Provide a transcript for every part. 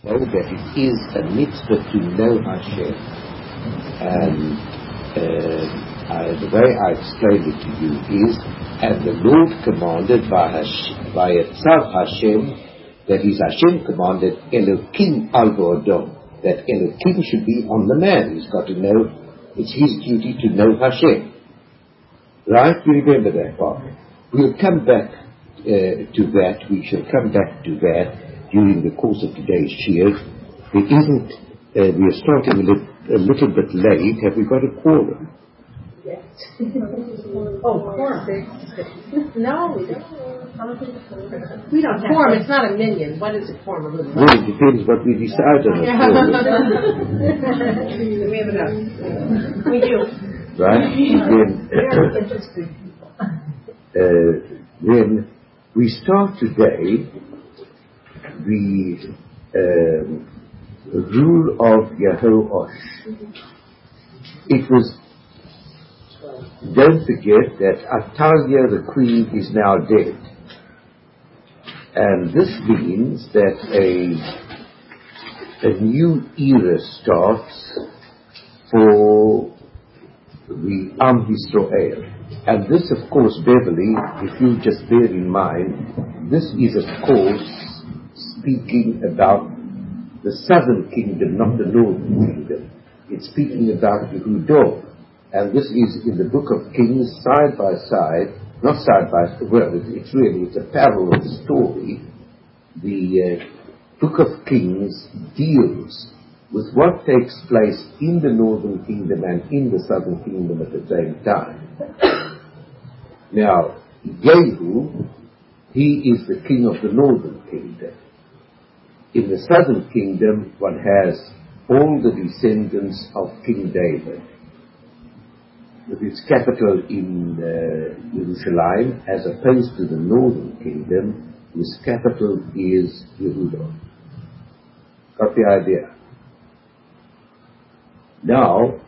know that it is a mitzvah to know Hashem. And the way I explained it to you is, and the Lord commanded by Tzav Hashem, that is, Hashem commanded Elokim al Adam, that Elokim should be on the man. He's got to know, it's his duty to know Hashem. Right? You remember that part. We'll come back to that. We shall come back to that during the course of today's shiur. We are starting a little bit late. Have we got a quorum? Yes. Quorum. No, we don't. We don't have quorum. It's not a minion. What is a quorum? Well, it depends what we decide on a quorum. We have enough. We do. Right? Very interesting people. When we start today, the rule of Yehoash. It was, don't forget that Atalia the queen is now dead. And this means that a new era starts for the Am Yisrael. And this, of course, Beverly, if you just bear in mind, this is, of course, speaking about the southern kingdom, not the northern kingdom. It's speaking about Yehudah. And this is in the book of Kings, side by side, not side by side, well, it's a parallel story. The book of Kings deals with what takes place in the northern kingdom and in the southern kingdom at the same time. Now, Jehu, he is the king of the northern kingdom. In the southern kingdom, one has all the descendants of King David, with its capital in Jerusalem, as opposed to the northern kingdom, whose capital is Yehudah. Got the idea? Now,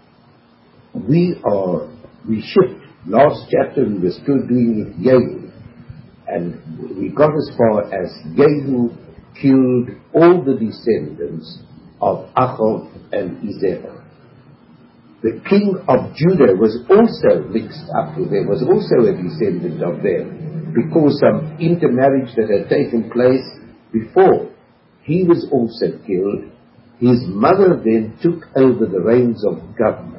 we shift. Last chapter we were still doing with Jehu, and we got as far as Jehu killed all the descendants of Achav and Izebah. The king of Judah was also mixed up with them, was also a descendant of them, because some intermarriage that had taken place before. He was also killed. His mother then took over the reins of government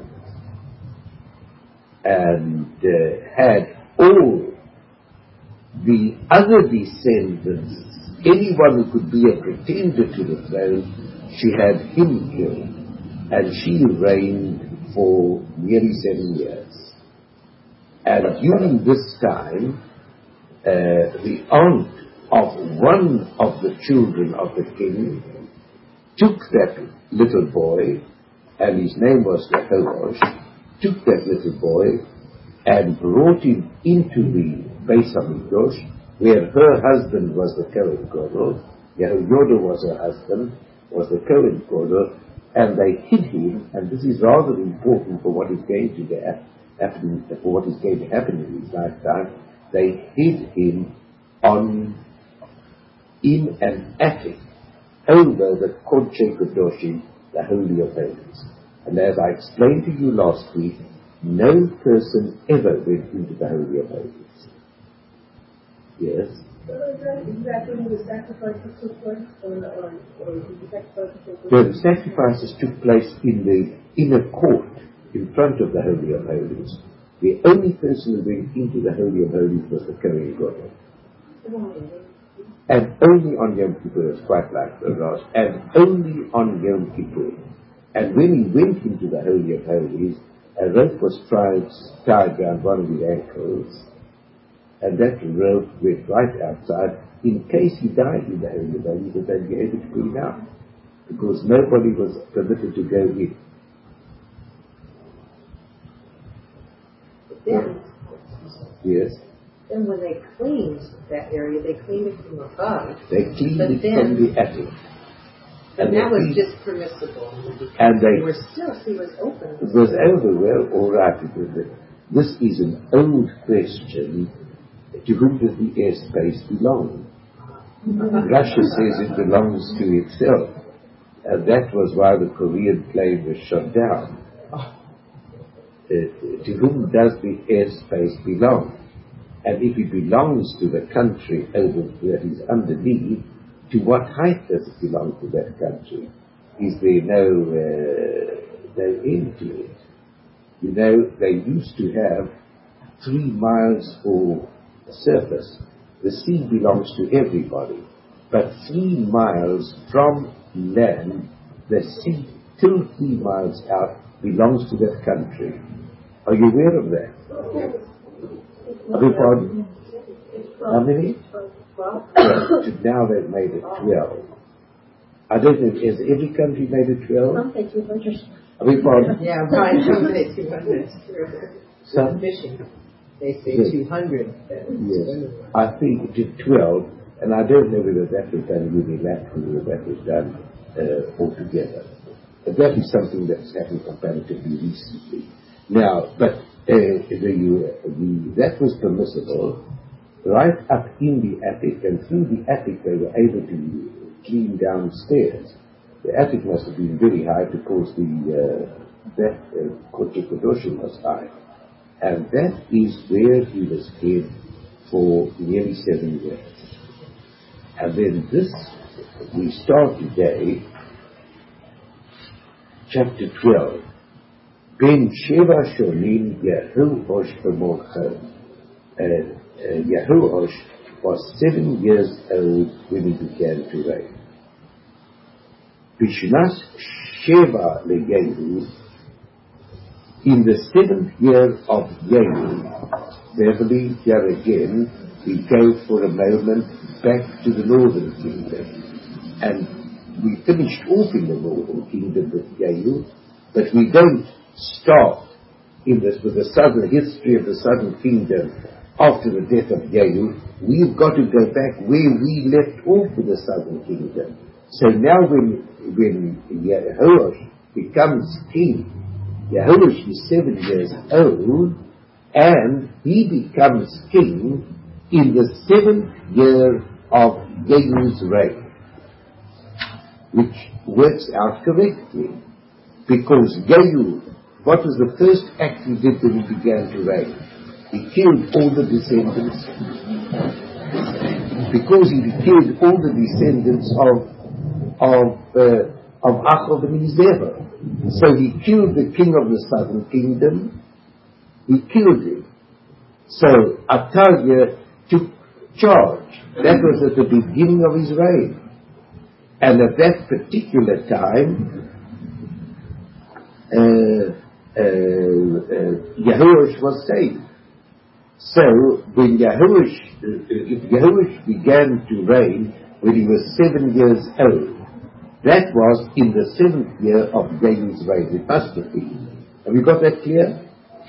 and had all the other descendants, anyone who could be a pretender to the throne, she had him killed, and she reigned for nearly 7 years. And during this time, the aunt of one of the children of the king took that little boy, and his name was Yehoash, took that little boy and brought him into the Beis HaMikdash, where her husband was the Kohen Gadol. Yehoiada was her husband, was the Kohen Gadol, and they hid him, and this is rather important for what is going to happen in his lifetime. They hid him in an attic over the Kodesh Kodoshim, the Holy of Holies. And as I explained to you last week, no person ever went into the Holy of Holies. Yes? Exactly when the sacrifices took place, or the sacrifices took place? The sacrifices took place in the inner court, in front of the Holy of Holies. The only person who went into the Holy of Holies was the Kohen Gadol. And only on Yom Kippur, it's quite like the last, and only on Yom Kippur. And when he went into the Holy of Holies, a rope was tied around one of his ankles, and that rope went right outside in case he died in the Holy of Holies, that they'd be able to put him out, because nobody was permitted to go in. Then, yes. Then when they cleaned that area, they cleaned it from above. They cleaned it from the attic. And that was just permissible. And they were still, he was open. It was over, well, all right. This is an old question. To whom does the airspace belong? Russia says it belongs to itself. And that was why the Korean plane was shot down. To whom does the airspace belong? And if it belongs to the country that is underneath, to what height does it belong to that country? Is there no end to it? You know, they used to have 3 miles for surface. The sea belongs to everybody. But 3 miles from land, the sea till 3 miles out belongs to that country. Are you aware of that? Pardon? How many? 12. Now they've made it 12. I don't know, has every country made it 12? Some say 200. Pardon? Yeah, right, some say 200. Some? Fishing, they say 200. Yes, I think it is 12, and I don't know whether that was done unilaterally or that was done altogether. But that is something that's happened comparatively recently. Now, but that was permissible right up in the attic, and through the attic they were able to clean downstairs. The attic must have been very high because that Kodesh Kodoshim was high. And that is where he was hid for nearly 7 years. And then we start today, chapter 12. Ben Sheva Shonim Yehoash B'Morcha. Yehoash was 7 years old when he began to reign. Bishnas Sheva LeYehu, in the 7th year of Yehu, Beverly, here again, we go for a moment back to the northern kingdom. And we finished off in the northern kingdom with Yehu, but we don't start with the southern history of the southern kingdom after the death of Yehu. We've got to go back where we left off with the southern kingdom. So now when Yehoash becomes king, Yehoash is 7 years old, and he becomes king in the 7th year of Yehu's reign, which works out correctly, because Yehu, what was the first act he did when he began to reign? He killed all the descendants, because he killed all the descendants of Achov and Zerah. So he killed the king of the southern kingdom. He killed him. So Atalia took charge. That was at the beginning of his reign. And at that particular time, Yehoash was saved. So when Yehoash began to reign when he was 7 years old, that was in the 7th year of Yehu's reign. It must have been. Have you got that clear?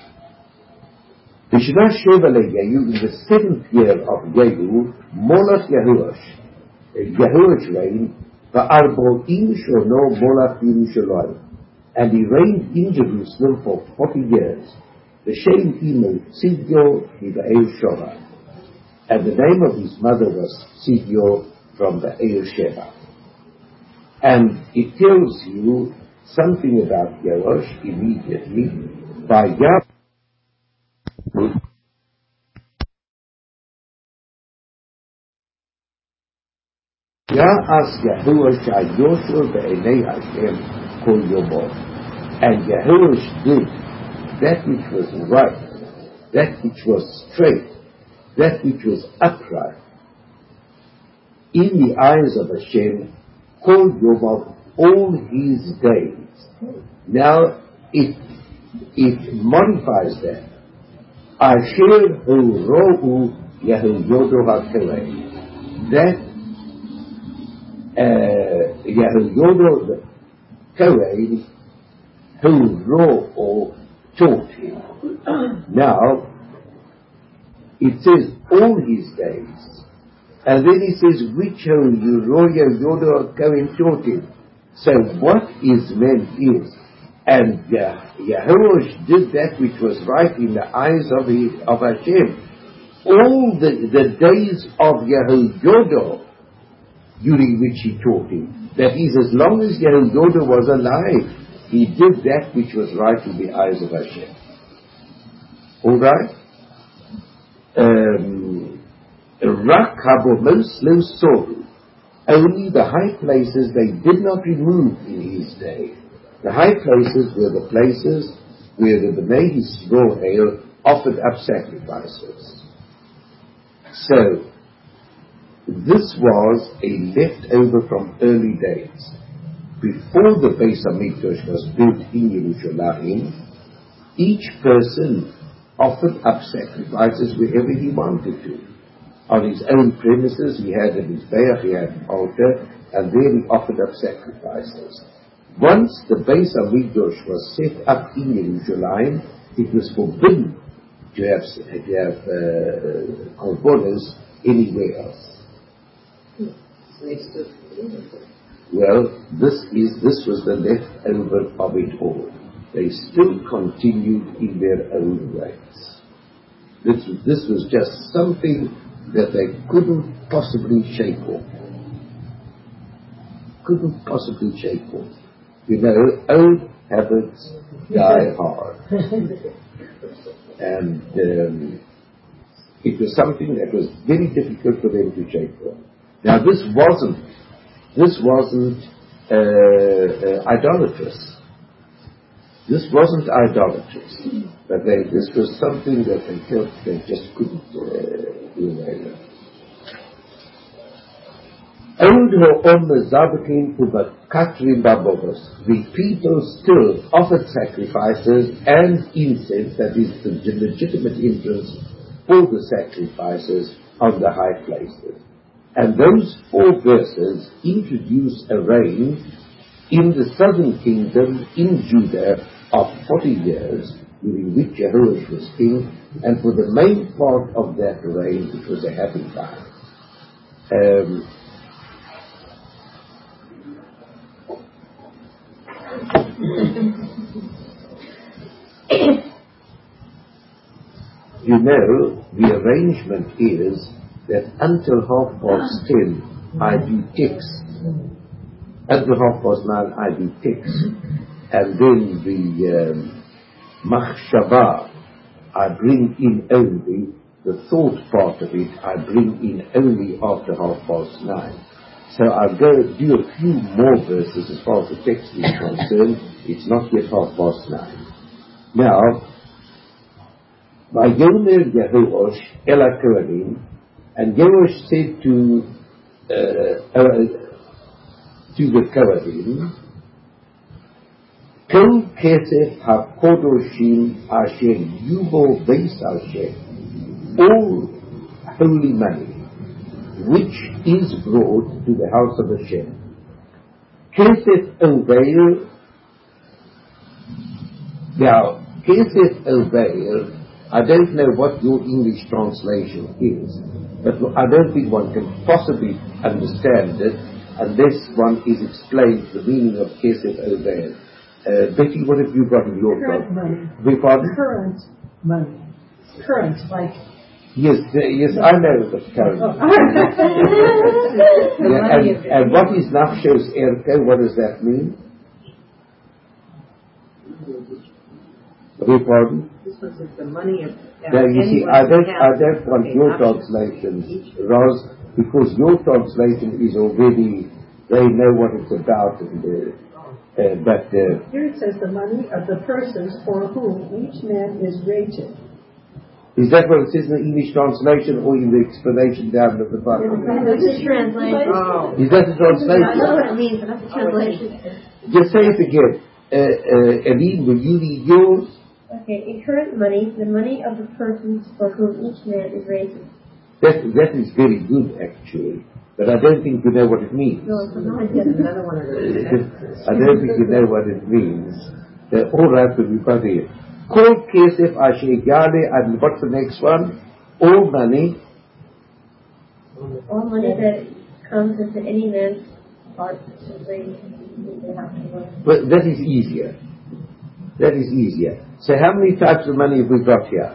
Bishnas Sheva LeYehu, in the 7th year of Yehu, Molach Yehoash, Yehoash reigned, Va'arbo'im shono Molach Yerushalayim, and he reigned in Jerusalem for 40 years. The Shem Imo Tzidyo Mi'Be'er Shova, and the name of his mother was Tzidyo from the Be'er Sheva. And it tells you something about Yehoash immediately by Yah. Ya'as Yehoash Yoshua Be'enei Hashem Kol Yomo, and Yehoash did that which was right, that which was straight, that which was upright in the eyes of Hashem, Kol Yomov, all his days. Now it modifies that. Asher hu ro'u Yehoyodo HaKohen, that Yehoyodo the Kohen who ro'u taught him. Now it says all his days, and then he says which Yehoyodo Kohen taught him. So what is meant is, and Yehoash did that which was right in the eyes of Hashem. All the days of Yehoyodo during which he taught him. That is, as long as Yehuda was alive, he did that which was right in the eyes of Hashem. All right? Rak habomos lo soru. Only the high places they did not remove in his day. The high places were the places where the Bnei Yisrael offered up sacrifices. So, this was a leftover from early days. Before the Beis HaMikdash was built in Yerushalayim, each person offered up sacrifices wherever he wanted to. On his own premises, he had a mizbeach, he had an altar, and there he offered up sacrifices. Once the Beis HaMikdash was set up in Yerushalayim, it was forbidden to have korbanos anywhere else. Well, this was the leftover of it all. They still continued in their own ways. This was just something that they couldn't possibly shake off. Couldn't possibly shake off. You know, old habits die hard. And it was something that was very difficult for them to shake off. Now this wasn't idolatrous. This wasn't idolatrous, but this was something that they felt they just couldn't do away with. The people still offered sacrifices and incense, that is the legitimate entrance for the sacrifices on the high places. And those 4 verses introduce a reign in the southern kingdom in Judah of 40 years, during which Jehoash was king, and for the main part of that reign it was a happy time. You know, the arrangement is that until 10:30 I do text. Until 9:30 I do text. And then the machshava I bring in only, the thought part of it I bring in only after 9:30. So I'll go do a few more verses as far as the text is concerned. It's not yet 9:30. Now, Vayomer Yehoash el HaKohanim, and Yehoash said to the Kohanim, Kol kesef hakodoshim asher yubo beis Hashem, all holy money which is brought to the house of Hashem. Kesef oveir. Now, kesef oveir, I don't know what your English translation is, but I don't think one can possibly understand it unless one is explained the meaning of kesef oveir. Betty, what have you got in your current money? Pardon? Current money. Current, like... Yes, I know the current. And what is Nafshos Erko? What does that mean? Pardon? This was the money of... Now you see, I don't want your translations, Roz, because your translation is already, they know what it's about, and but here it says the money of the persons for whom each man is rated. Is that what it says in the English translation or in the explanation down at the bottom? That's a translation. Oh. Is that the translation? I know what it means, but that's a translation. Just say it again. Eileen, will you read yours? Okay, in current money, the money of the persons for whom each man is rated. That is very good, actually. But I don't think you know what it means. No, I get another one of those. I don't think you know what it means. All right, but we've got here. Kol kesef asher yale, and what's the next one? All money. All money that comes into any man's heart to bring the house of God. But that is easier. That is easier. So how many types of money have we got here?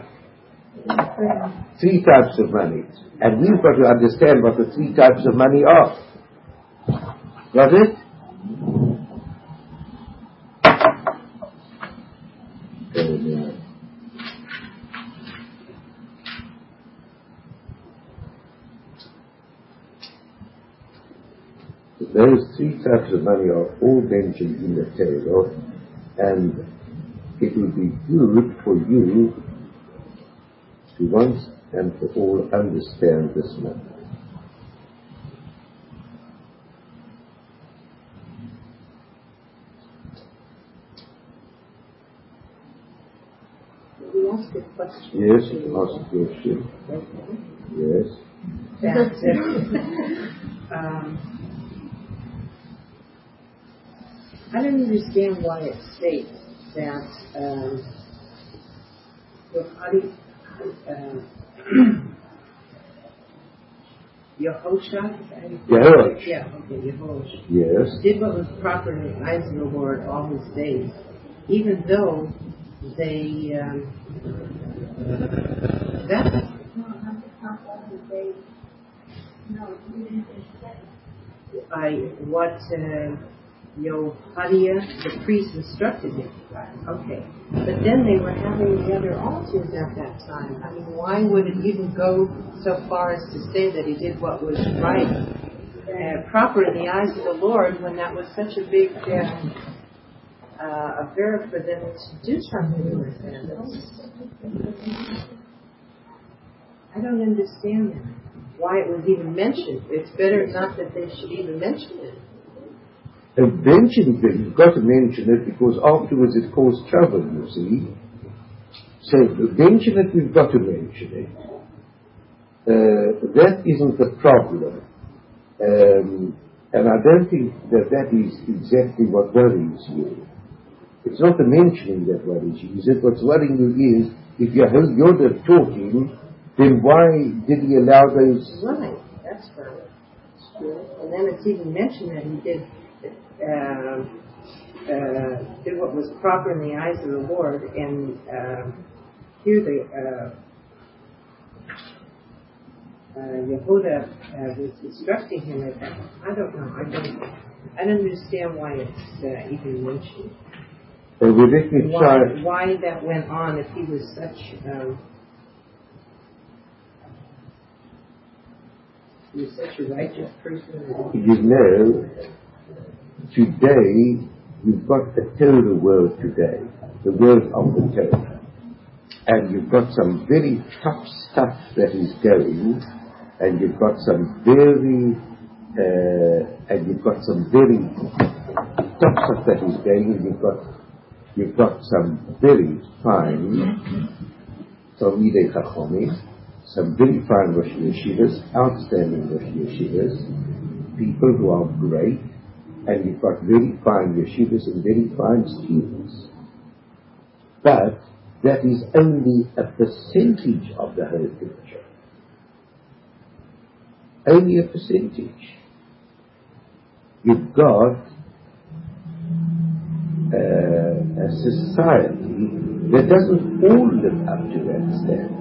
3 types of money. And we've got to understand what the 3 types of money are. Got it? Those three types of money are all mentioned in the Torah, and it will be good for you to once and for all understand this matter. We asked a question. Yes, ask a question. Yes. I don't understand why it states that Yehoshua, Yehoash. yeah, okay, Yehoash, Yes. did what was proper in the eyes of the Lord all his days, even though they by what Yohadiah, the priest, instructed him. Okay. But then they were having the other altars at that time. I mean, why would it even go so far as to say that he did what was right, proper in the eyes of the Lord, when that was such a big affair for them to do something like that? I don't understand that. Why it was even mentioned. It's better not that they should even mention it. Mentioning it, you've got to mention it because afterwards it caused trouble, you see. So, mention it, we've got to mention it. That isn't the problem. And I don't think that is exactly what worries you. It's not the mentioning that worries you. Is it what's worrying you is, if you're talking, then why did he allow those? Right, that's right. That's true. And then it's even mentioned that he did what was proper in the eyes of the Lord, and here Yehuda was instructing him at that. I don't know. I don't understand why it's even mentioned. Why that went on if he was such a righteous person. You know, today you've got the Torah world today, the world of the Torah, and you've got some very tough stuff that is going, and you've got some very tough stuff that is going, and you've got some very fine Talmidei Chachomim, some very fine Rosh Yeshivas, outstanding Rosh Yeshivas, people who are great, and you've got very fine Yeshivas and very fine students. But that is only a percentage of the whole picture. Only a percentage. You've got a society that doesn't all live up to that standard.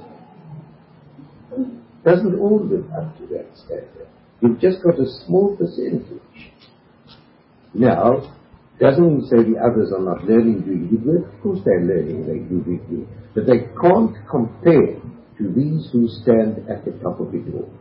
Doesn't all live up to that standard. You've just got a small percentage. Now, doesn't say the others are not learning, doing good work. Of course they're learning, they do big work. But they can't compare to these who stand at the top of it all.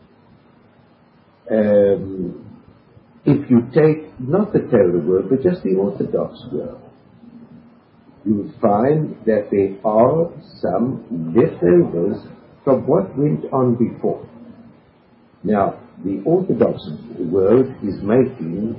If you take not the Torah world, but just the Orthodox world, you will find that there are some leftovers from what went on before. Now, the Orthodox world is making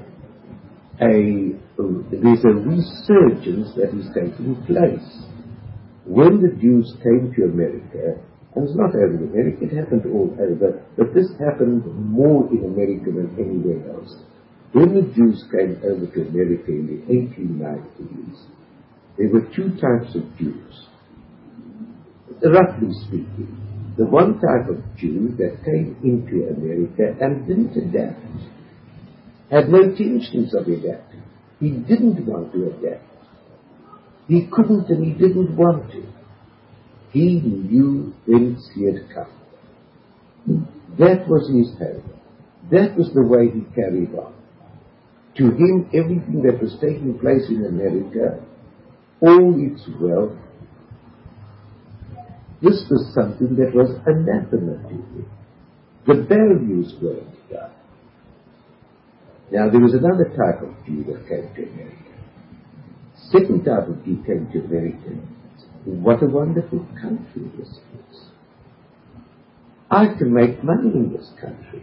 there's a resurgence that is taking place. When the Jews came to America, and it's not only in America, it happened all over, but this happened more in America than anywhere else. When the Jews came over to America in the 1890s, there were two types of Jews, roughly speaking. The one type of Jew that came into America and didn't adapt, had no intentions of adapting. He didn't want to adapt. He couldn't and he didn't want to. He knew whence he had come. That was his home. That was the way he carried on. To him, everything that was taking place in America, all its wealth, this was something that was anathema to him. The values weren't done. Now, there was another type of Jew that came to America. Second type of Jew came to America. What a wonderful country this is. I can make money in this country.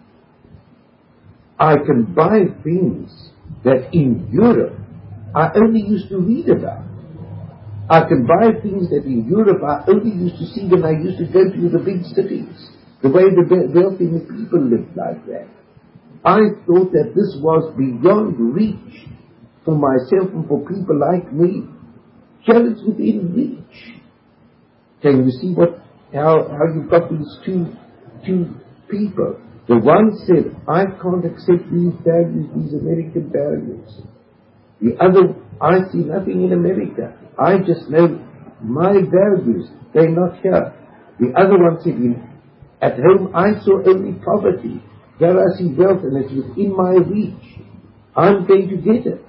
I can buy things that in Europe I only used to read about. I can buy things that in Europe I only used to see when I used to go to the big cities, the way the wealthy people lived like that. I thought that this was beyond reach for myself and for people like me. Here it's within reach. Can you see how you've got these two people? The one said, I can't accept these values, these American values. The other, I see nothing in America. I just know my values, they're not here. The other one said, at home I saw only poverty. Here I see wealth and it's within my reach. I'm going to get it.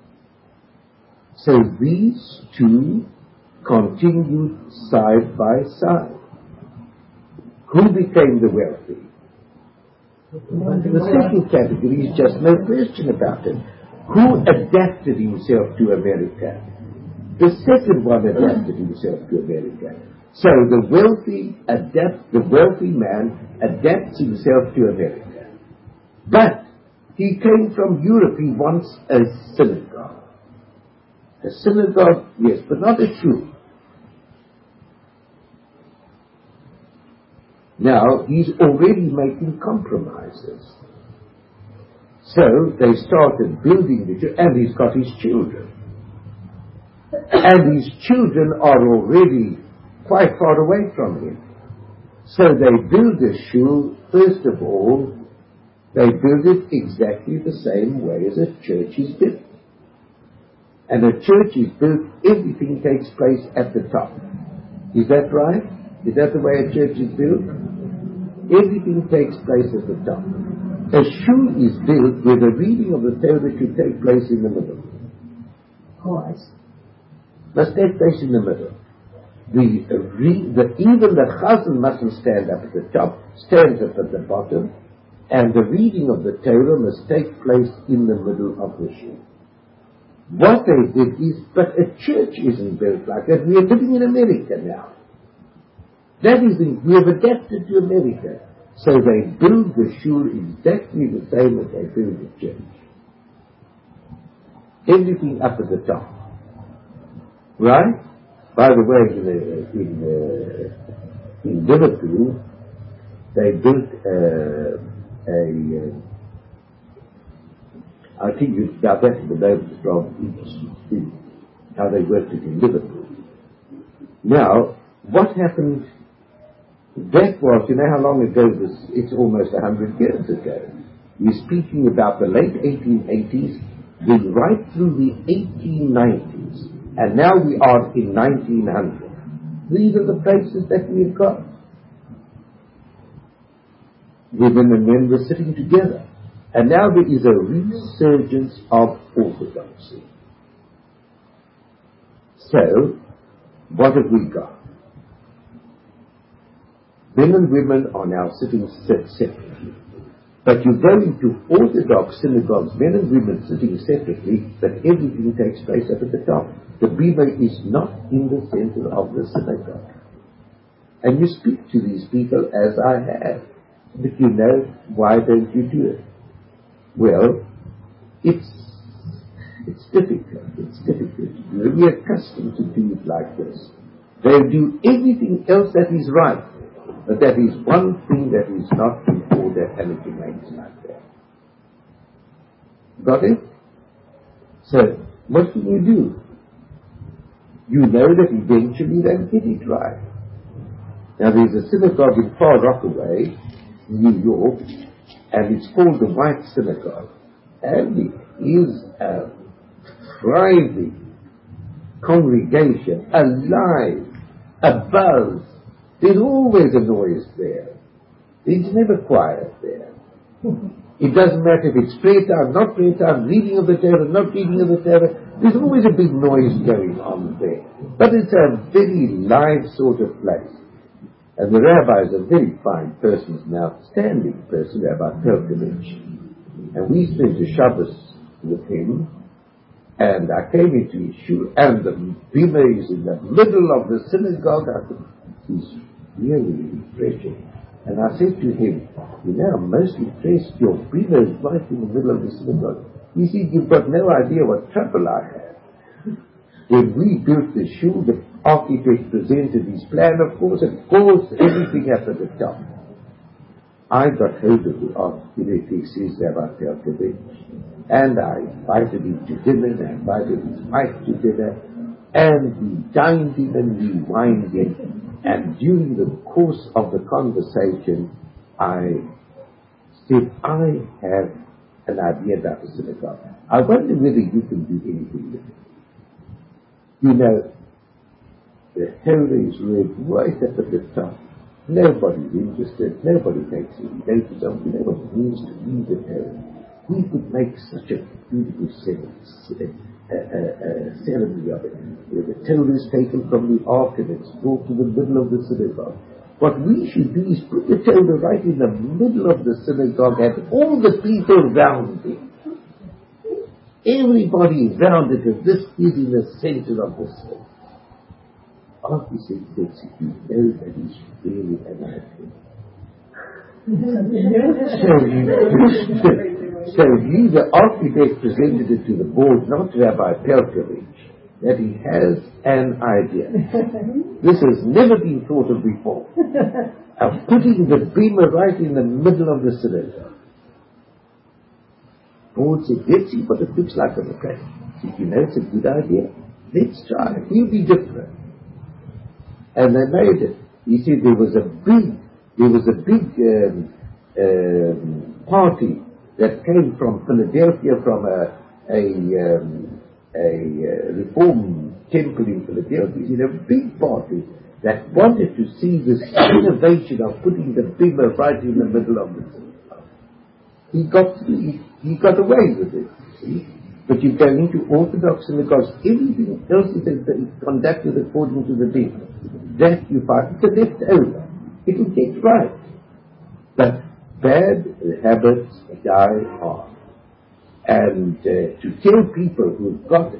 So these two continued side by side. Who became the wealthy? The second category is just no question about it. Who adapted himself to America? The second one adapted himself to America. So the wealthy man adapts himself to America. But he came from Europe. He wants a synagogue. A synagogue, yes, but not a shul. Now, he's already making compromises. So, they started building the shul, and he's got his children. And his children are already quite far away from him. So they build a shul, first of all, they build it exactly the same way as a church is built. And a church is built, everything takes place at the top. Is that right? Is that the way a church is built? Everything takes place at the top. A shul is built where the reading of the Torah should take place in the middle. Course. Must take place in the middle. Even the chazan mustn't stand up at the top, stands up at the bottom, and the reading of the Torah must take place in the middle of the shul. What they did is, but a church isn't built like that. We are living in America now. That is, we have adapted to America. So they build the shul exactly the same as they build the church. Everything up at the top. Right? By the way, in Liverpool, they built I think now that's the notice from how they worked it in Liverpool. Now, what happened? That was, you know how long ago this? It's almost 100 years ago. We're speaking about the late 1880s, then right through the 1890s, and now we are in 1900. These are the places that we've got. Women and men were sitting together. And now there is a resurgence of orthodoxy. So, what have we got? Men and women are now sitting separately. But you go into Orthodox synagogues, men and women sitting separately, but everything takes place up at the top. The bima is not in the center of the synagogue. And you speak to these people as I have. But you know, why don't you do it? Well, it's difficult. It's difficult. We're accustomed to do it like this. They'll do everything else that is right, but that is one thing that is not in order, and it remains like that. Got it? So, what can you do? You know that eventually they'll get it right. Now, there's a synagogue in Far Rockaway, New York, and it's called the White Synagogue. And it is a thriving congregation, alive, a buzz. There's always a noise there. It's never quiet there. It doesn't matter if it's prayer time, not prayer time, reading of the Torah, not reading of the Torah. There's always a big noise going on there. But it's a very live sort of place. And the rabbi is a very fine person, an outstanding person, Rabbi Pelkovich. And we spent a Shabbos with him, and I came into his shul, and the bima is in the middle of the synagogue. I thought, he's really refreshing. And I said to him, you know, I'm most impressed, your bima is right in the middle of the synagogue. He said, you've got no idea what trouble I had. When we built the shul, the architect presented his plan, of course, everything up at the top. I got hold of the architect, he says, Rabbi Pelkovich, and I invited him to dinner, I invited his wife to dinner, and we dined him and we wined him. And during the course of the conversation, I said, I have an idea about the synagogue. I wonder whether you can do anything with it. You know, the Torah is read right up at the top. Nobody's interested. Nobody takes any notice of it. You know what it means to read the Torah. We could make such a beautiful ceremony of it. The Torah is taken from the ark and it's brought to the middle of the synagogue. What we should do is put the Torah right in the middle of the synagogue and all the people round it. Everybody round it, and this is in the center of the synagogue. Architect says, you know that he's really an idea. So he, the architect, presented it to the board, not to Rabbi Pelkovich, that he has an idea. This has never been thought of before, of putting the bima right in the middle of the synagogue. Board said, let's see what it looks like on the plate. Said, you know, it's a good idea. Let's try it. We'll be different. And they made it. He said there was a big party that came from Philadelphia, from a Reform temple in Philadelphia. He said a big party that wanted to see this innovation of putting the bima right in the middle of the synagogue. He got away with it, see? But you go into Orthodox synagogues, everything else is conducted according to the bima. That you find, it's a leftover. It will get right. But bad habits die hard. And to tell people who've got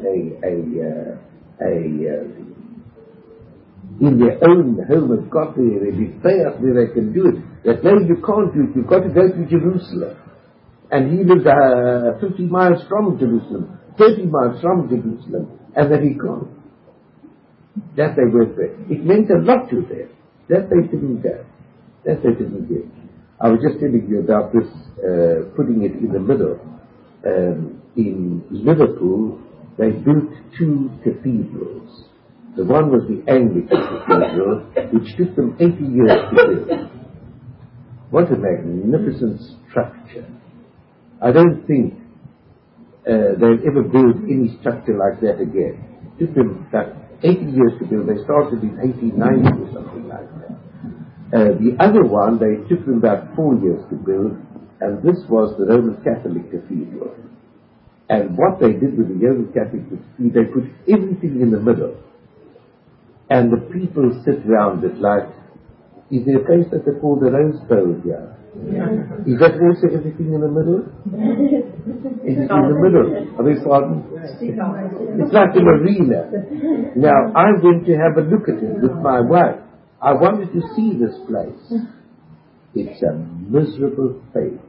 in their own home have got a bifeach where they can do it, that no, you can't do it, you've got to go to Jerusalem. And he lives 50 miles from Jerusalem, 30 miles from Jerusalem, and that he can't. That they went there. It meant a lot to them. That they didn't go. That they didn't do. I was just telling you about this, putting it in the middle. In Liverpool, they built 2 cathedrals. The one was the Anglican Cathedral, which took them 80 years to build. What a magnificent structure. I don't think they'll ever build any structure like that again. It took them about 80 years to build. They started in 1890 or something like that. The other one, they took them about 4 years to build, and this was the Roman Catholic Cathedral. And what they did with the Roman Catholic Cathedral, they put everything in the middle. And the people sit round it like, is there a place that they call the Rose Bowl here? Yeah. Is that also everything in the middle? It's in the middle. I beg your pardon? It's like an arena. Now, I went to have a look at it with my wife. I wanted to see this place. It's a miserable failure.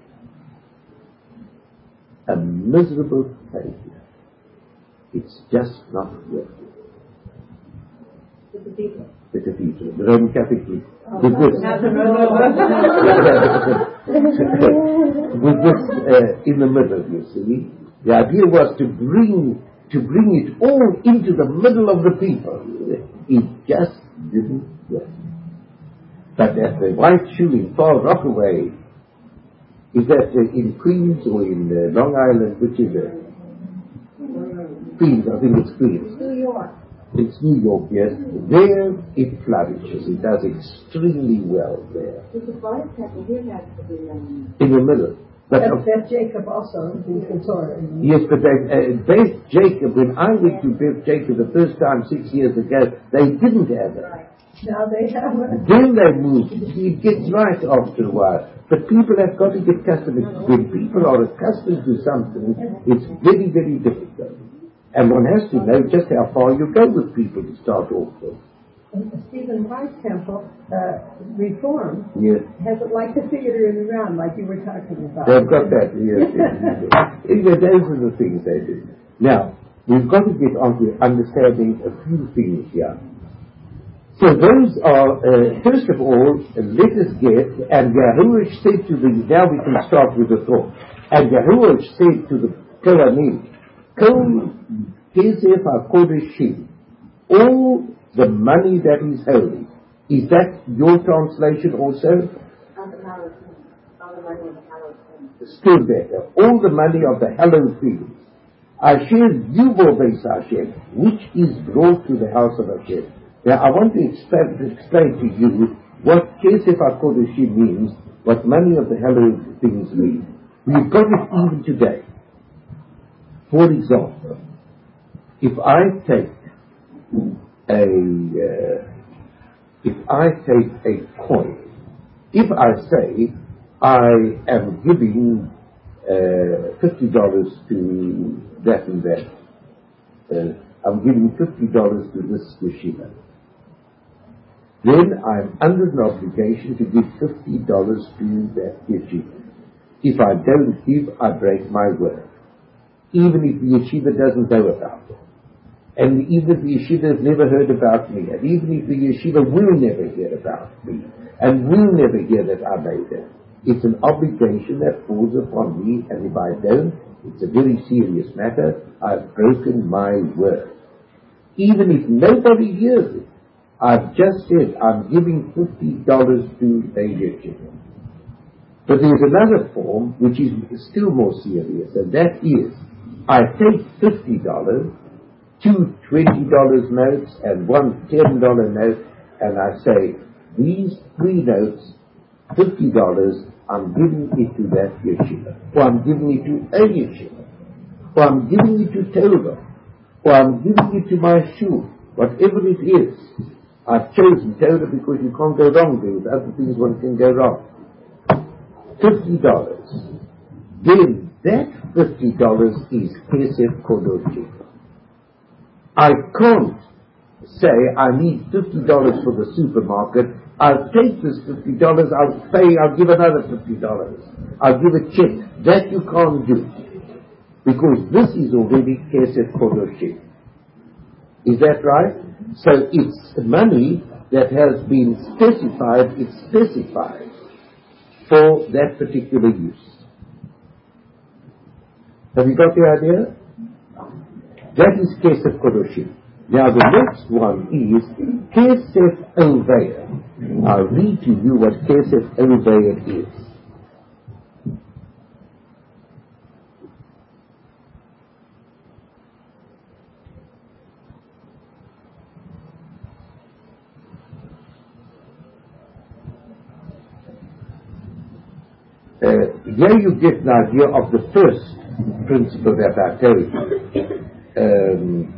A miserable failure. It's just not worth it. The cathedral, the Roman Catholic, with this in the middle, you see. The idea was to bring it all into the middle of the people. It just didn't work. But at the White Shoe in Far Rockaway, is that in Queens or in Long Island, which is it? Queens, I think it's Queens. New York. It's New York, yes. There it flourishes. It does extremely well there. There's a Forest Temple here has in the middle. But Beth Jacob also in Victoria. yes, but Beth Jacob, when I went to Beth Jacob the first time 6 years ago, they didn't have it. Now they have it. Then they moved. It gets right after a while. But people have got to get accustomed. When people are accustomed to something, it's very, very difficult. And one has to know just how far you go with people to start off with. Stephen White's Temple, Reform, Yes. has it like the theater in the round, like you were talking about. They've got that, yes. Anyway, those are the things they do. Now, we've got to get on to understanding a few things here. So those are, first of all, let us get, and Yahuwah said to the, now we can start with the thought, and Yahuwah said to the Kohanim, Kol Kesef HaKodeshim, all the money that is holy. Is that your translation also? Still better. All the money of the hallowed things. Asher Yuvo Beis Hashem, which is brought to the house of Hashem. Now I want to explain to you what Kesef HaKodeshim means, what money of the hallowed things mean. We've got it even today. For example, if I take a coin, if I say I am giving $50 to that and that, I'm giving $50 to this yeshiva, then I'm under an obligation to give $50 to that yeshiva. If I don't give, I break my word, even if the yeshiva doesn't know about it. And even if the yeshiva has never heard about me, and even if the yeshiva will never hear about me, and will never hear that I made it, it's an obligation that falls upon me, and if I don't, it's a very serious matter. I've broken my word. Even if nobody hears it, I've just said I'm giving $50 to a yeshiva. But there's another form which is still more serious, and that is, I take $50, two $20 notes and one $10 note, and I say, these three notes, $50, I'm giving it to that yeshiva, or I'm giving it to a yeshiva, or I'm giving it to Torah, or I'm giving it to my shul, whatever it is. I've chosen Torah because you can't go wrong there. With other things one can go wrong. $50. Then that $50 is Kesef Kodoshim. I can't say I need $50 for the supermarket. I'll take this $50, I'll give another $50. I'll give a check. That you can't do. Because this is already Kesef Kodoshim. Is that right? So it's money that has been specified, it's specified for that particular use. Have you got the idea? That is Kesef Kodoshim. Now the next one is Kesef Oveya. I'll read to you what Kesef Oveya is. Here you get an idea of the first principle that I told you.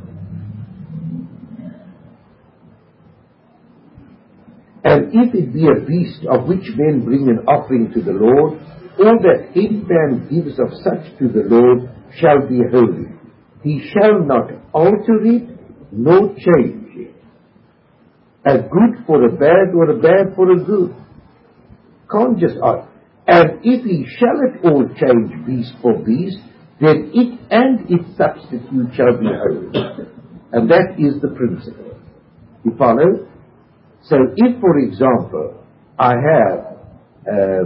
And if it be a beast of which men bring an offering to the Lord, all that any man gives of such to the Lord shall be holy. He shall not alter it, nor change it. A good for a bad, or a bad for a good. Can't just alter. And if he shall at all change beast for beast, then it and its substitute shall be holy. And that is the principle. You follow? So if, for example, I have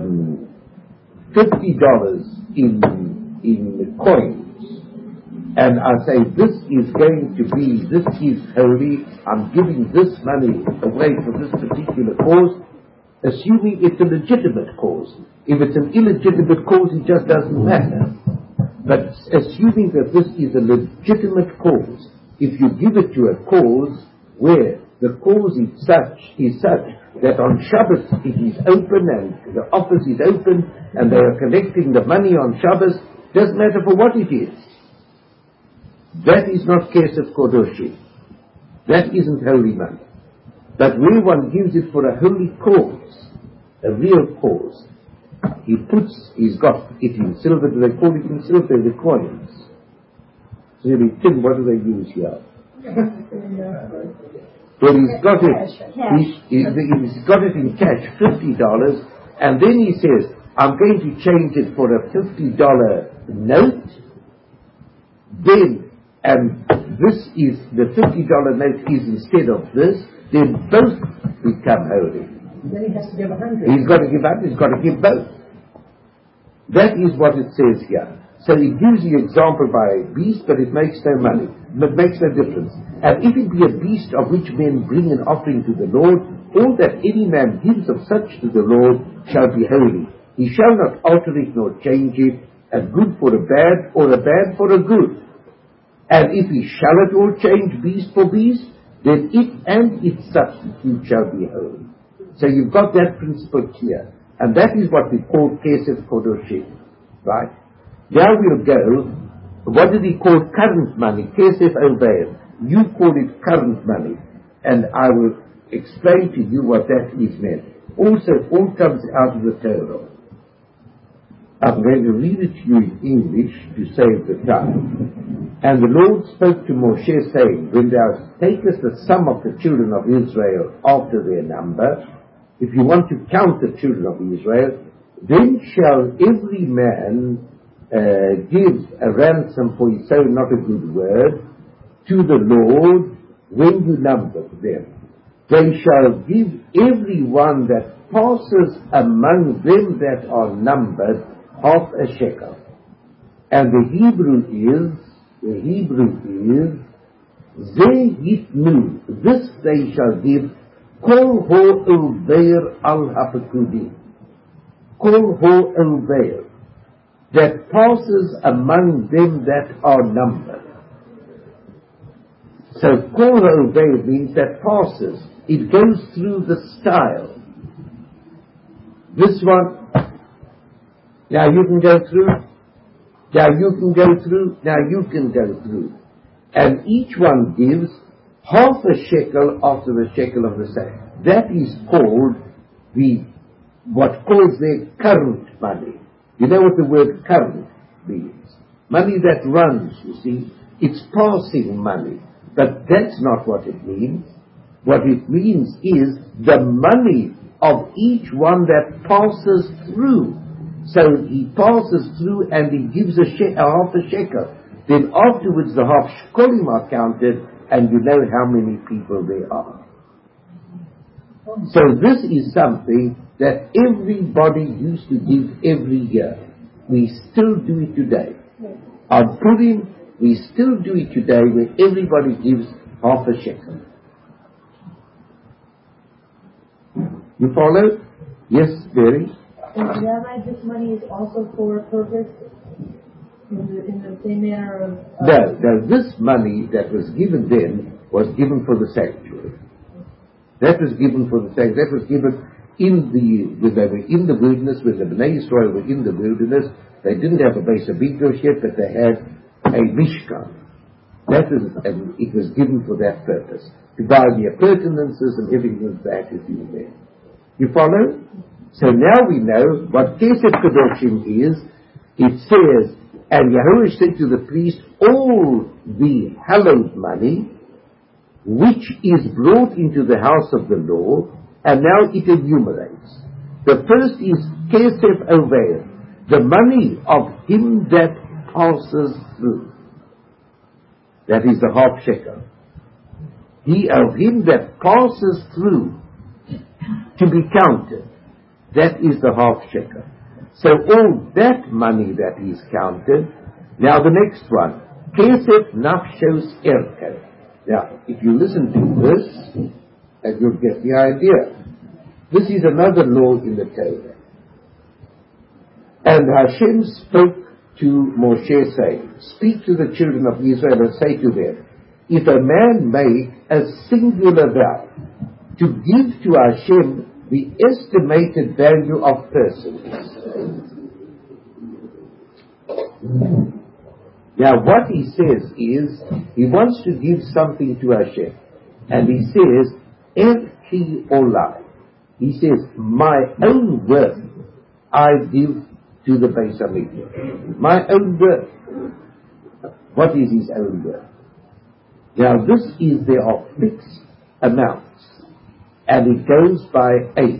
$50 in coins, and I say this is holy, I'm giving this money away for this particular cause, assuming it's a legitimate cause. If it's an illegitimate cause, it just doesn't matter. But assuming that this is a legitimate cause, if you give it to a cause where the cause is such that on Shabbos it is open and the office is open and they are collecting the money on Shabbos, doesn't matter for what it is. That is not Kesef Kodoshim. That isn't holy money. But where one gives it for a holy cause, a real cause, he's got it in silver, they call it in silver, the coins. So you think, what do they use here? Well, he's got it in cash, $50, and then he says, I'm going to change it for a $50 note, then, and this is, the $50 note is instead of this, then both become holy. Then he has to give 100. He's got to give up, he's got to give both. That is what it says here. So it gives the example by a beast, but it makes no money. It makes no difference. And if it be a beast of which men bring an offering to the Lord, all that any man gives of such to the Lord shall be holy. He shall not alter it nor change it, a good for a bad, or a bad for a good. And if he shall at all change beast for beast, then it and its substitute shall be holy. So you've got that principle here. And that is what we call Kesef Kodoshim. Right? Now we'll go, what did he call current money? Kesef Obeir. You call it current money. And I will explain to you what that is meant. Also, all comes out of the Torah. I'm going to read it to you in English to save the time. And the Lord spoke to Moshe, saying, when thou takest the sum of the children of Israel after their number, if you want to count the children of Israel, then shall every man give a ransom for his soul, not a good word, to the Lord when you number them. They shall give every one that passes among them that are numbered half a shekel. And the Hebrew is Ze Yitnu, this they shall give Kol Ho Elveir Al Hapekudi, Kol Ho Elveir, that passes among them that are numbered. So Kol Ho Elveir means that passes. It goes through the style. This one, now you can go through, now you can go through, now you can go through. And each one gives half a shekel after the shekel of the same. That is called what calls their current money. You know what the word current means? Money that runs, you see. It's passing money. But that's not what it means. What it means is the money of each one that passes through. So he passes through and he gives half a shekel. Then afterwards the half shekelim are counted and you know how many people there are. So this is something that everybody used to give every year. We still do it today. On Purim, we still do it today where everybody gives half a shekel. You follow? Yes, Mary? And Rabbi, this money is also for a purpose in the same manner of... No, this money that was given then was given for the sanctuary. That was given for the sanctuary. That was given when they were in the wilderness, when the Bnei Israel were in the wilderness. They didn't have a base of Mikdash yet, but they had a Mishkan. And it was given for that purpose. To buy the appurtenances and everything that is in there. You follow? So now we know what Kesef Kedoshim is. It says, and Yahuwah said to the priest, all the hallowed money which is brought into the house of the Lord, and now it enumerates. The first is Kesef Oveir, the money of him that passes through. That is the half shekel. Of him that passes through to be counted. That is the half shekel. So all that money that is counted. Now the next one. Kesef Nafshos Erkel. Now, if you listen to this, and you'll get the idea. This is another law in the Torah. And Hashem spoke to Moshe saying, speak to the children of Israel and say to them, if a man make a singular vow to give to Hashem the estimated value of persons. Now what he says is, he wants to give something to Hashem. And he says, Erki Olai. He says, my own worth I give to the Beis HaMikdash. My own worth. What is his own worth? Now this is, there are fixed amounts. And it goes by age.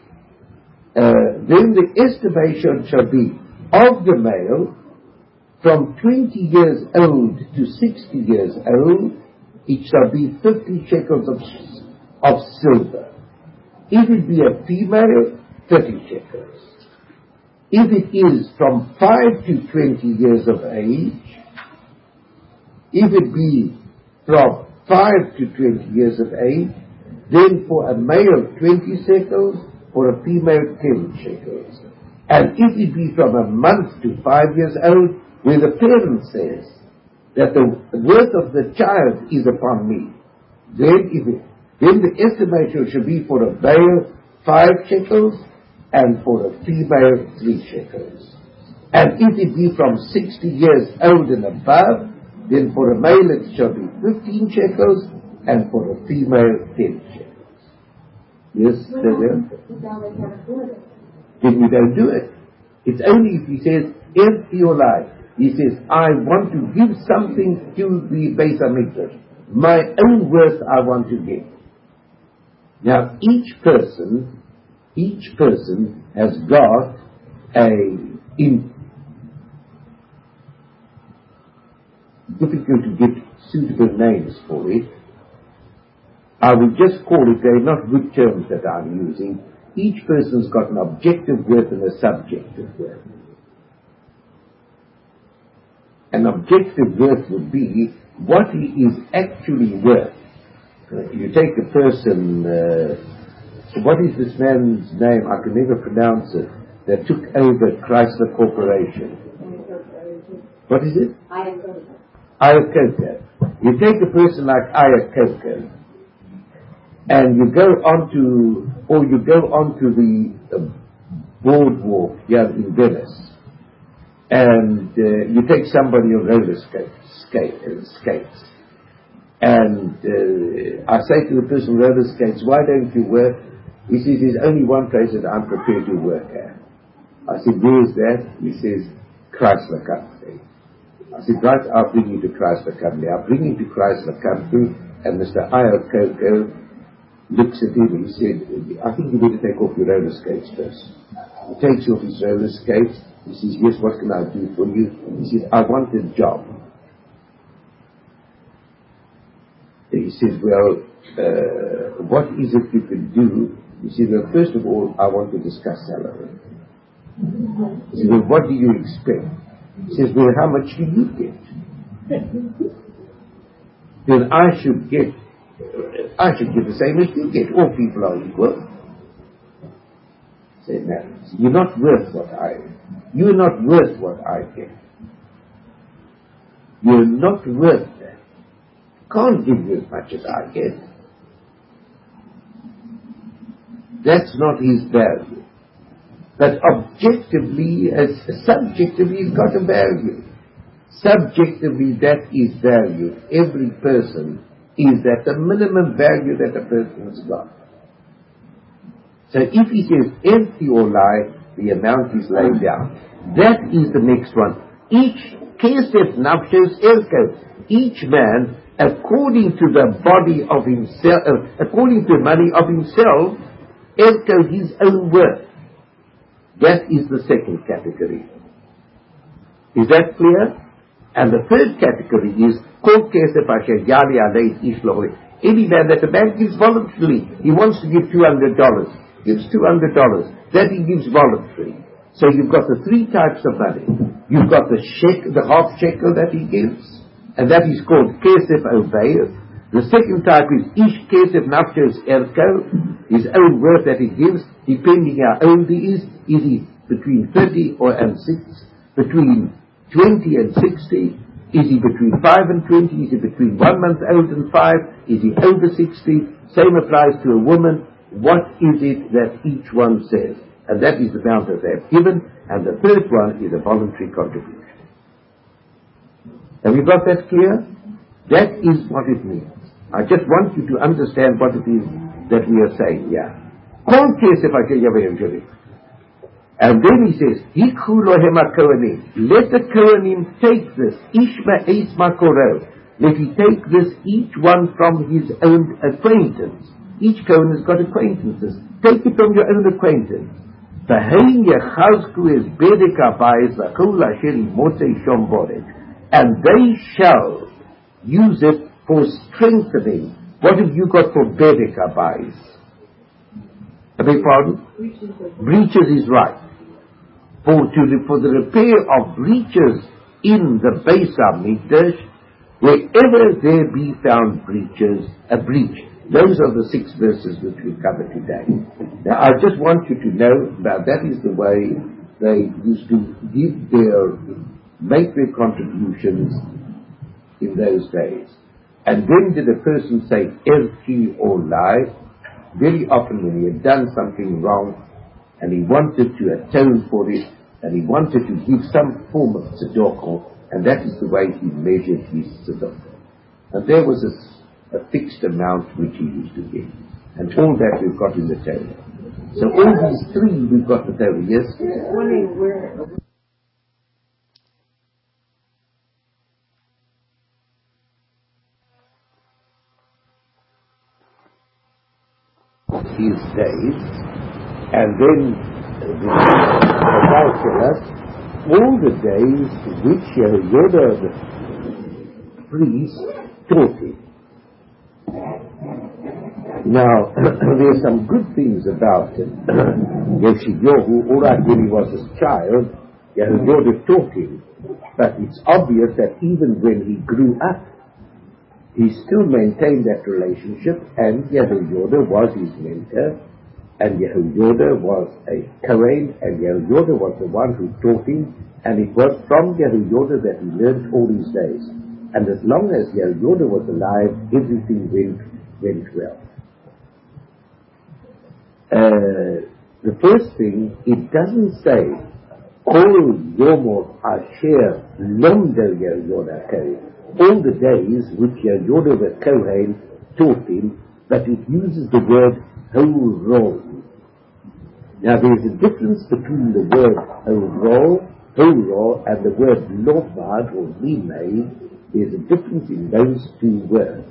Then the estimation shall be of the male from 20 years old to 60 years old, it shall be 50 shekels of silver. If it be a female, 30 shekels. If it is from 5 to 20 years of age, if it be from 5 to 20 years of age, then for a male 20 shekels, for a female 10 shekels. And if it be from a month to 5 years old, where the parent says that the worth of the child is upon me, then the estimation should be for a male 5 shekels and for a female 3 shekels. And if it be from 60 years old and above, then for a male it shall be 15 shekels and for a female 10 shekels. Yes, then we don't do it. It's only if he says, empty your life. He says, I want to give something to the Beis HaMikdash. My own worth I want to give. Now, each person has got difficult to get suitable names for it. I will just call it, they're not good terms that I'm using. Each person's got an objective worth and a subjective worth. An objective worth would be what he is actually worth. You take a person, what is this man's name? I can never pronounce it. That took over Chrysler Corporation. What is it? Iacocca. You take a person like Iacocca, and you go onto the boardwalk here in Venice, and you take somebody on roller skates, and I say to the person on roller skates, why don't you work? He says, there's only one place that I'm prepared to work at. I said, where's that? He says, Chrysler Company. I said, right, I'll bring you to Chrysler Company. I'll bring you to Chrysler Company, and Mr. Iacocca looks at him. He said, I think you better take off your roller skates first. He takes off his roller skates. He says, yes, what can I do for you? He says, I want a job. He says, well, what is it you can do? He says, well, first of all, I want to discuss salary. He says, well, what do you expect? He says, well, how much do you get? Then I should get the same as you get. All people are equal. Say, no, you're not worth what I get. You're not worth that. Can't give you as much as I get. That's not his value. But objectively, subjectively, he's got a value. Subjectively, that is value. Every person is at the minimum value that a person has got. So if he says empty or lie, the amount is laid down. That is the next one. Each kesef nafshes erko. Each man, according to the body of himself, according to the money of himself, erko, his own worth. That is the second category. Is that clear? And the third category is kol kesef asher yali alei ish lo. Any man that the bank gives voluntarily, he wants to give $200, gives $200. That he gives voluntarily. So you've got the three types of money. You've got the half shekel that he gives, and that is called kesef obeir. The second type is ish kesef nafshes erko, his own worth that he gives, depending how old he is between 30 and 6, between 20 and 60, Is he between 5 and 20? Is he between 1 month old and 5? Is he over 60? Same applies to a woman. What is it that each one says? And that is the amount that they have given. And the third one is a voluntary contribution. Have you got that clear? That is what it means. I just want you to understand what it is that we are saying here. And then he says, let the Kohanim take this, Ishma Eisma Korel. Let he take this, each one from his own acquaintance. Each Kohen has got acquaintances. Take it from your own acquaintance. And they shall use it for strengthening. What have you got for Bedek Abayis? I beg pardon? Breaches is right. For the repair of breaches in the Beis HaMikdash, wherever there be found breaches, a breach. Those are the 6 verses which we cover today. Now, I just want you to know that is the way they used to make their contributions in those days. And when did a person say Erki or lie? Very often when he had done something wrong, and he wanted to atone for it, and he wanted to give some form of tzedakah, and that is the way he measured his tzedakah. And there was a fixed amount which he used to give. And all that we've got in the Torah. So all these 3 we've got the Torah, yes? Wondering where... his days, and then the tell us all the days which Yehoyada the priest taught him. Now, there's some good things about it. Yeshiyahu, all right, when he was a child, Yehoyada taught him, but it's obvious that even when he grew up, he still maintained that relationship, and Yehoyada was his mentor, and Yehoyada was a Kohen, and Yehoyada was the one who taught him, and it was from Yehoyada that he learned all his days. And as long as Yehoyada was alive, everything went well. The first thing, it doesn't say, Kol Yomot Asher Lomdo Yehoyada Kohen, all the days which Yehoyada the Kohen taught him, but it uses the word Horo. Now there's a difference between the word Horo, and the word Lovad or Limei. There's a difference in those 2 words.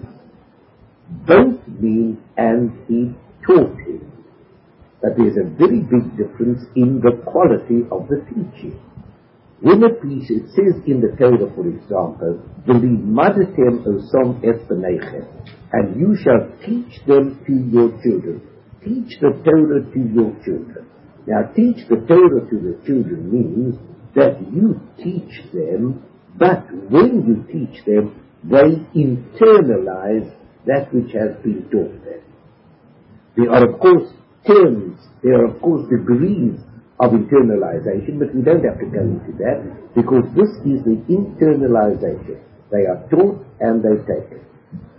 Both mean, and he taught him. But there's a very big difference in the quality of the teaching. When a piece, it says in the Torah, for example, V'limadatem osom et b'neichem, and you shall teach them to your children. Teach the Torah to your children. Now, teach the Torah to the children means that you teach them, but when you teach them, they internalize that which has been taught them. There are, of course, terms, there are, of course, degrees of internalization, but we don't have to go into that, because this is the internalization. They are taught and they take it.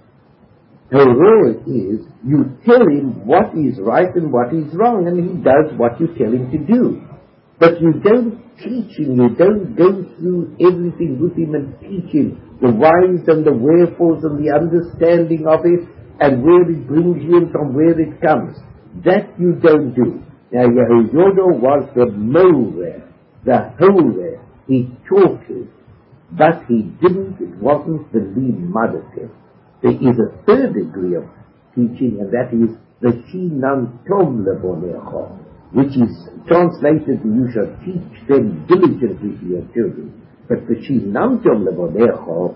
Torah is, you tell him what is right and what is wrong, and he does what you tell him to do. But you don't teach him, you don't go through everything with him and teach him the whys and the wherefores and the understanding of it, and where it brings you and from where it comes. That you don't do. Now, Yehoyada was the Moreh, the Horeh. He taught him, but he didn't, it wasn't the Limadatem. There is a 3rd degree of teaching, and that is the Shinam Tom Lebonecha, which is translated, you shall teach them diligently to your children. But the Shinam Tom Lebonecha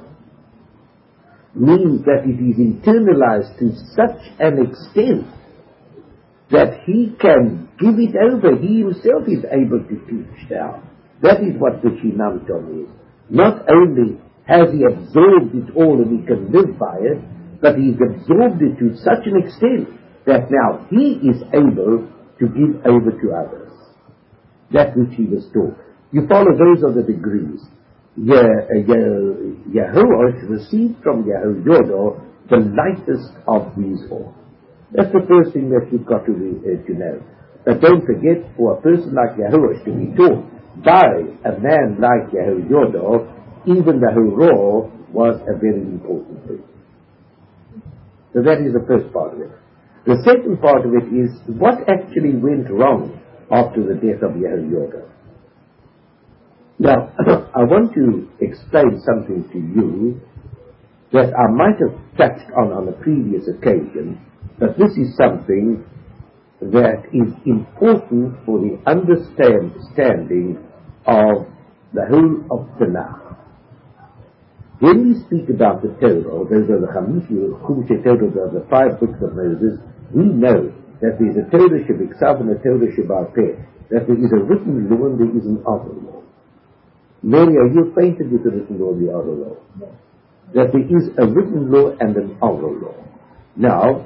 means that it is internalized to such an extent that he can give it over. He himself is able to teach now. That is what the Shinam Tom is. Not only has he absorbed it all and he can live by it, but he's absorbed it to such an extent that now he is able to give over to others that which he was taught. You follow, those are the degrees. Yehoash received from Jehoiada the lightest of these all. That's the first thing that you've got to know. But don't forget, for a person like Yehoash to be taught by a man like Jehoiada, even the Horah was a very important thing. So that is the first part of it. The second part of it is what actually went wrong after the death of Jehoiada. Now, I want to explain something to you that I might have touched on a previous occasion, but this is something that is important for the understanding of the whole of Tanakh. When we speak about the Torah, those are the Chumash Torah, the 5 books of Moses, we know that there is a Torah Shebiksav and a Torah Shebal Peh, that there is a written law and there is an oral law. Mary, are you acquainted with the written law and the oral law? Yes. That there is a written law and an oral law. Now,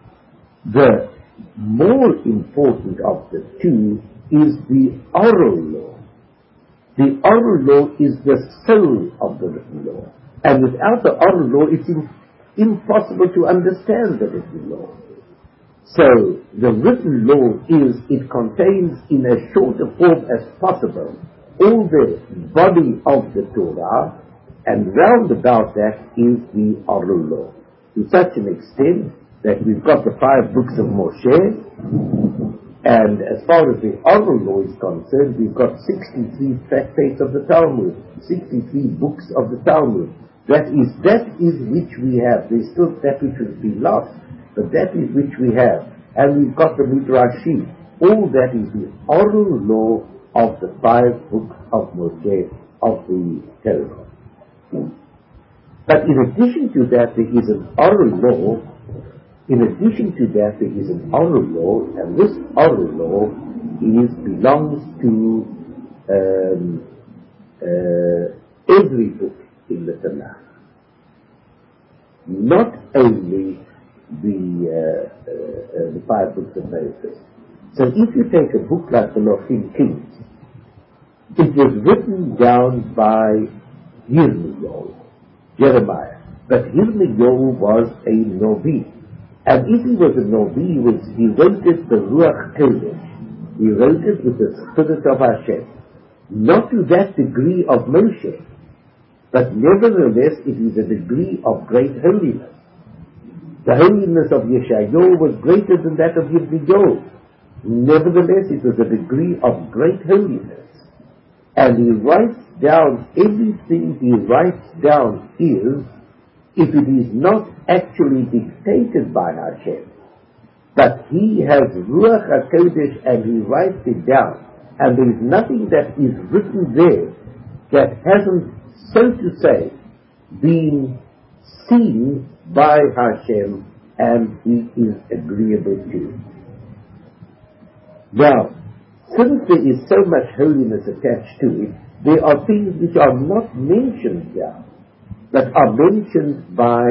the more important of the two is the oral law. The oral law is the soul of the written law. And without the oral law, it's impossible to understand the written law. So, the written law it contains in as short a form as possible all the body of the Torah, and round about that is the oral law. To such an extent that we've got the 5 books of Moshe, and as far as the oral law is concerned, we've got 63 tractates of the Talmud, 63 books of the Talmud. That is which we have. There's still that which will be lost, but that is which we have. And we've got the Midrashim. All that is the oral law of the 5 books of Moshe, of the Torah. But in addition to that, there is an oral law. In addition to that, there is an oral law, and this oral law belongs to every book in the Tanakh. Not only the 5 books of Moses. So if you take a book like the Malachim Kings, it was written down by Yirmiyahu, Jeremiah. But Yirmiyahu was a Novi. And if he was a Novi, he wrote it the Ruach Kodesh. He wrote it with the Spirit of Hashem. Not to that degree of Moshe, but nevertheless it is a degree of great holiness. The holiness of Yeshayahu was greater than that of Yirmiyahu. Nevertheless, it was a degree of great holiness. And he writes down, everything he writes down is, if it is not actually dictated by Hashem, but he has Ruach HaKodesh and he writes it down, and there is nothing that is written there that hasn't, so to say, been seen by Hashem and he is agreeable to. Now, since there is so much holiness attached to it, there are things which are not mentioned here, but are mentioned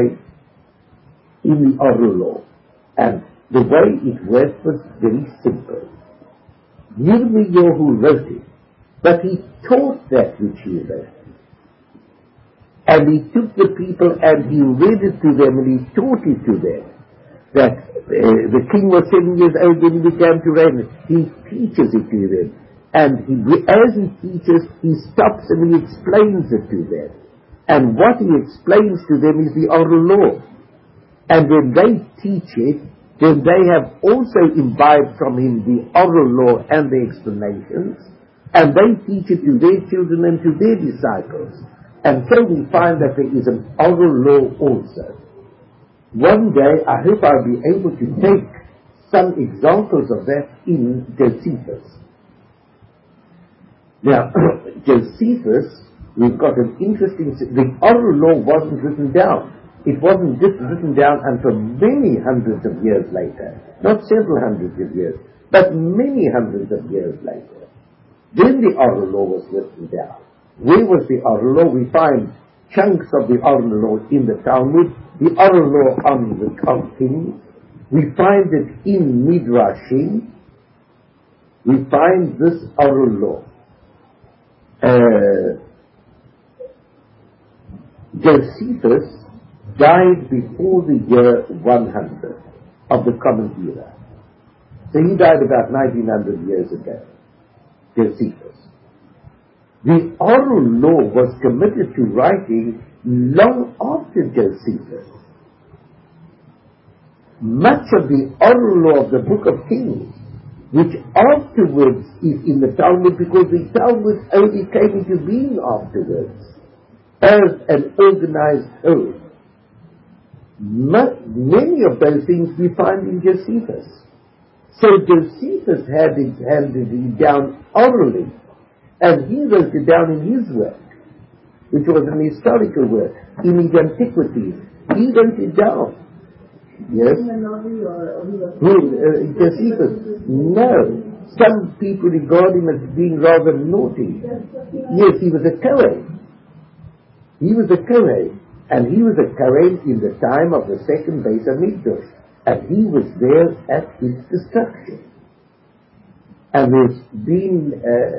in the oral law. And the way it works was very simple. Yirmiyahu wrote it, but he taught that which he wrote. And he took the people and he read it to them and he taught it to them. That the king was 7 years old when he began to reign. He teaches it to them. And as he teaches, he stops and he explains it to them. And what he explains to them is the oral law. And when they teach it, then they have also imbibed from him the oral law and the explanations. And they teach it to their children and to their disciples. And so we find that there is an oral law also. One day, I hope I'll be able to take some examples of that in Josephus. Now, Josephus, we've got an interesting... The oral law wasn't written down. It wasn't just written down until many hundreds of years later. Not several hundreds of years, but many hundreds of years later. Then the oral law was written down. Where was the oral law? We find chunks of the oral law in the Talmud, the oral law on the Kings. We find it in Midrashim. We find this oral law. Josephus died before the year 100 of the Common Era. So he died about 1900 years ago, Josephus. The oral law was committed to writing long after Josephus. Much of the oral law of the Book of Kings, which afterwards is in the Talmud, because the Talmud only came into being afterwards as an organized whole. Many of those things we find in Josephus. So Josephus had it handed down orally, and he wrote it down in his work, which was an historical work, in his Antiquities. He wrote it down. Yes? Josephus? No. Some people regard him as being rather naughty. Yes, he was a Kohen. He was a Kohen. And he was a Kohen in the time of the second Beis HaMikdash. And he was there at its destruction. And there's been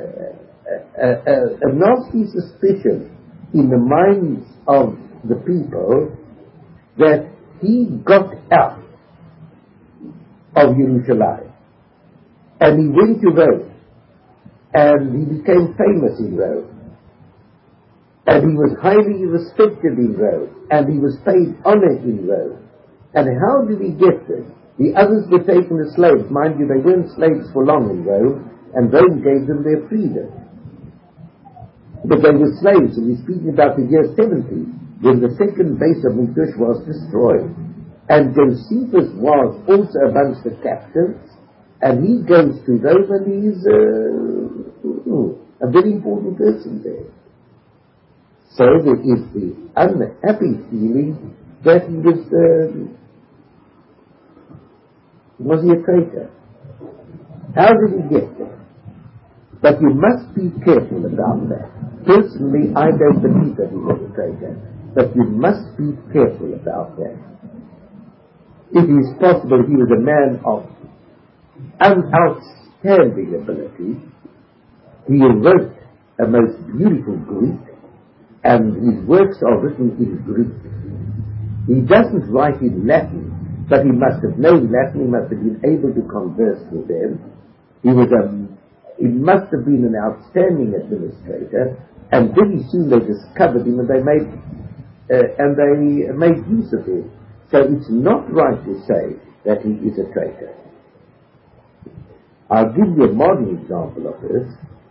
a nasty suspicion in the minds of the people that he got out of Jerusalem and he went to Rome and he became famous in Rome and he was highly respected in Rome and he was paid honor in Rome. And how did he get this? The others were taken as slaves. Mind you, they weren't slaves for long in Rome, and Rome gave them their freedom. But they were slaves, and we're speaking about the year 70, when the second Beis HaMikdash was destroyed. And Josephus was also amongst the captives, and he goes to Rome, and he's a very important person there. So there is the unhappy feeling that he was he a traitor? How did he get there? But you must be careful about that. Personally, I don't believe that he was a traitor, but you must be careful about that. It is possible he was a man of outstanding ability. He wrote a most beautiful Greek, and his works are written in Greek. He doesn't write in Latin, but he must have known Latin, he must have been able to converse with them. He must have been an outstanding administrator, and very soon they discovered him and they made use of him. So it's not right to say that he is a traitor. I'll give you a modern example of this.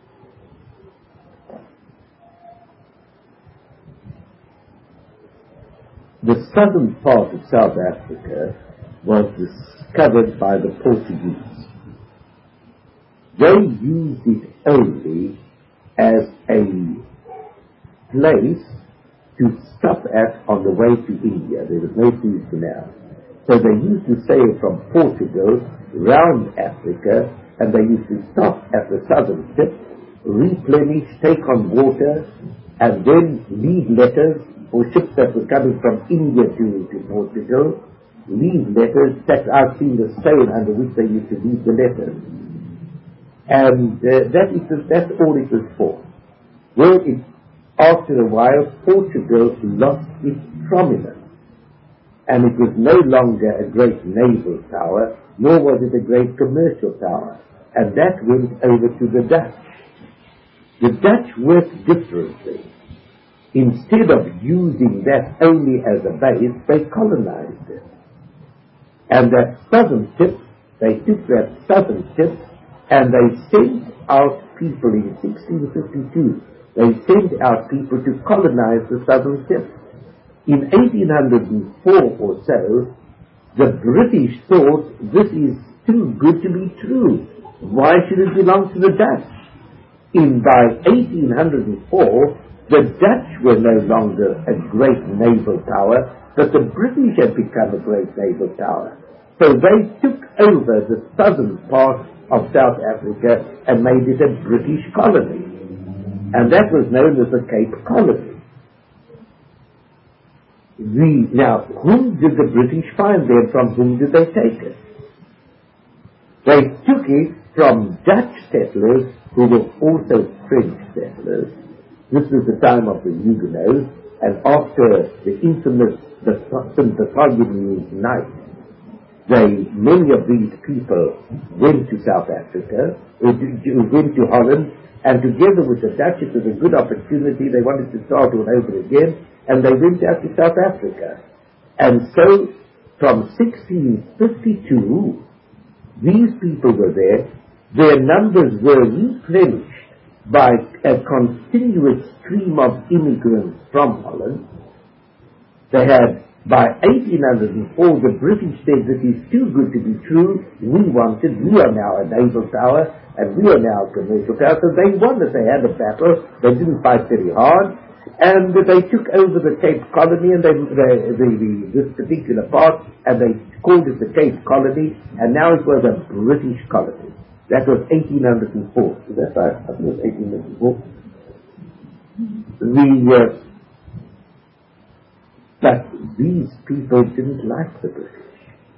The southern part of South Africa was discovered by the Portuguese. They used it only as a place to stop at on the way to India. There was no Suez Canal. So they used to sail from Portugal round Africa, and they used to stop at the southern tip, replenish, take on water, and then leave letters for ships that were coming from India to Portugal, leave letters. I've seen the sail under which they used to leave the letters. And that's all it was for. Well, after a while, Portugal lost its prominence. And it was no longer a great naval power, nor was it a great commercial power. And that went over to the Dutch. The Dutch worked differently. Instead of using that only as a base, they colonized it. And that southern tip, they took that southern tip and they sent out people in 1652. They sent out people to colonize the southern tip. In 1804 or so, the British thought, this is too good to be true. Why should it belong to the Dutch? By 1804, the Dutch were no longer a great naval power, but the British had become a great naval power. So they took over the southern part of South Africa and made it a British colony. And that was known as the Cape Colony. Now, whom did the British find there? From whom did they take it? They took it from Dutch settlers who were also French settlers. This was the time of the Huguenots, And after the infamous the Sinterklaas night, many of these people went to South Africa, went to Holland, and together with the Dutch, it was a good opportunity. They wanted to start all over again, and they went out to South Africa. And so, from 1652, these people were there. Their numbers were replenished by a continuous stream of immigrants from Holland. They had, by 1804, the British said that is too good to be true. We are now a naval power, and we are now a commercial power. So they won it. They had a battle. They didn't fight very hard. And they took over the Cape Colony, and this particular part, and they called it the Cape Colony, and now it was a British colony. That was 1804. Is that right? I think it was 1804. But these people didn't like the British.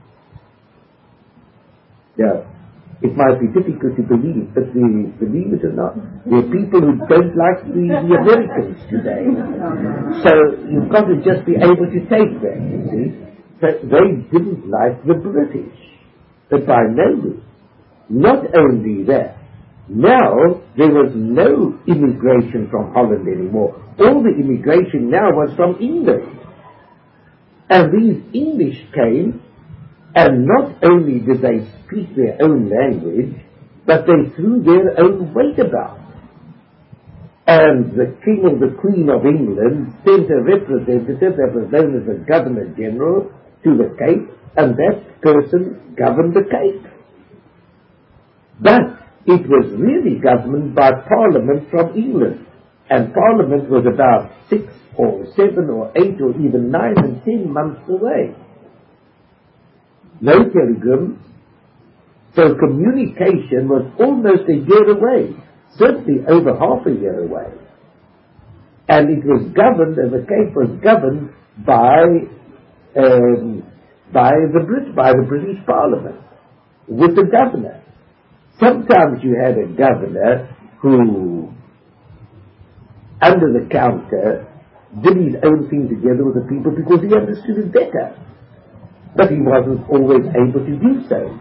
Yeah. It might be difficult to believe, but believe it or not, there are people who don't like the Americans today. So you've got to just be able to take that, you see. But they didn't like the British. But by no means. Not only that, now there was no immigration from Holland anymore. All the immigration now was from England. And these English came, and not only did they speak their own language, but they threw their own weight about. And the King and the Queen of England sent a representative that was known as the Governor General to the Cape, and that person governed the Cape. But it was really governed by Parliament from England. And Parliament was about 6 or 7 or 8 or even 9 and 10 months away. No telegrams, so communication was almost a year away, certainly over half a year away. And it was governed, and the Cape was governed by the British Parliament, with the governor. Sometimes you had a governor who, under the counter, did his own thing together with the people because he understood it better. But he wasn't always able to do so.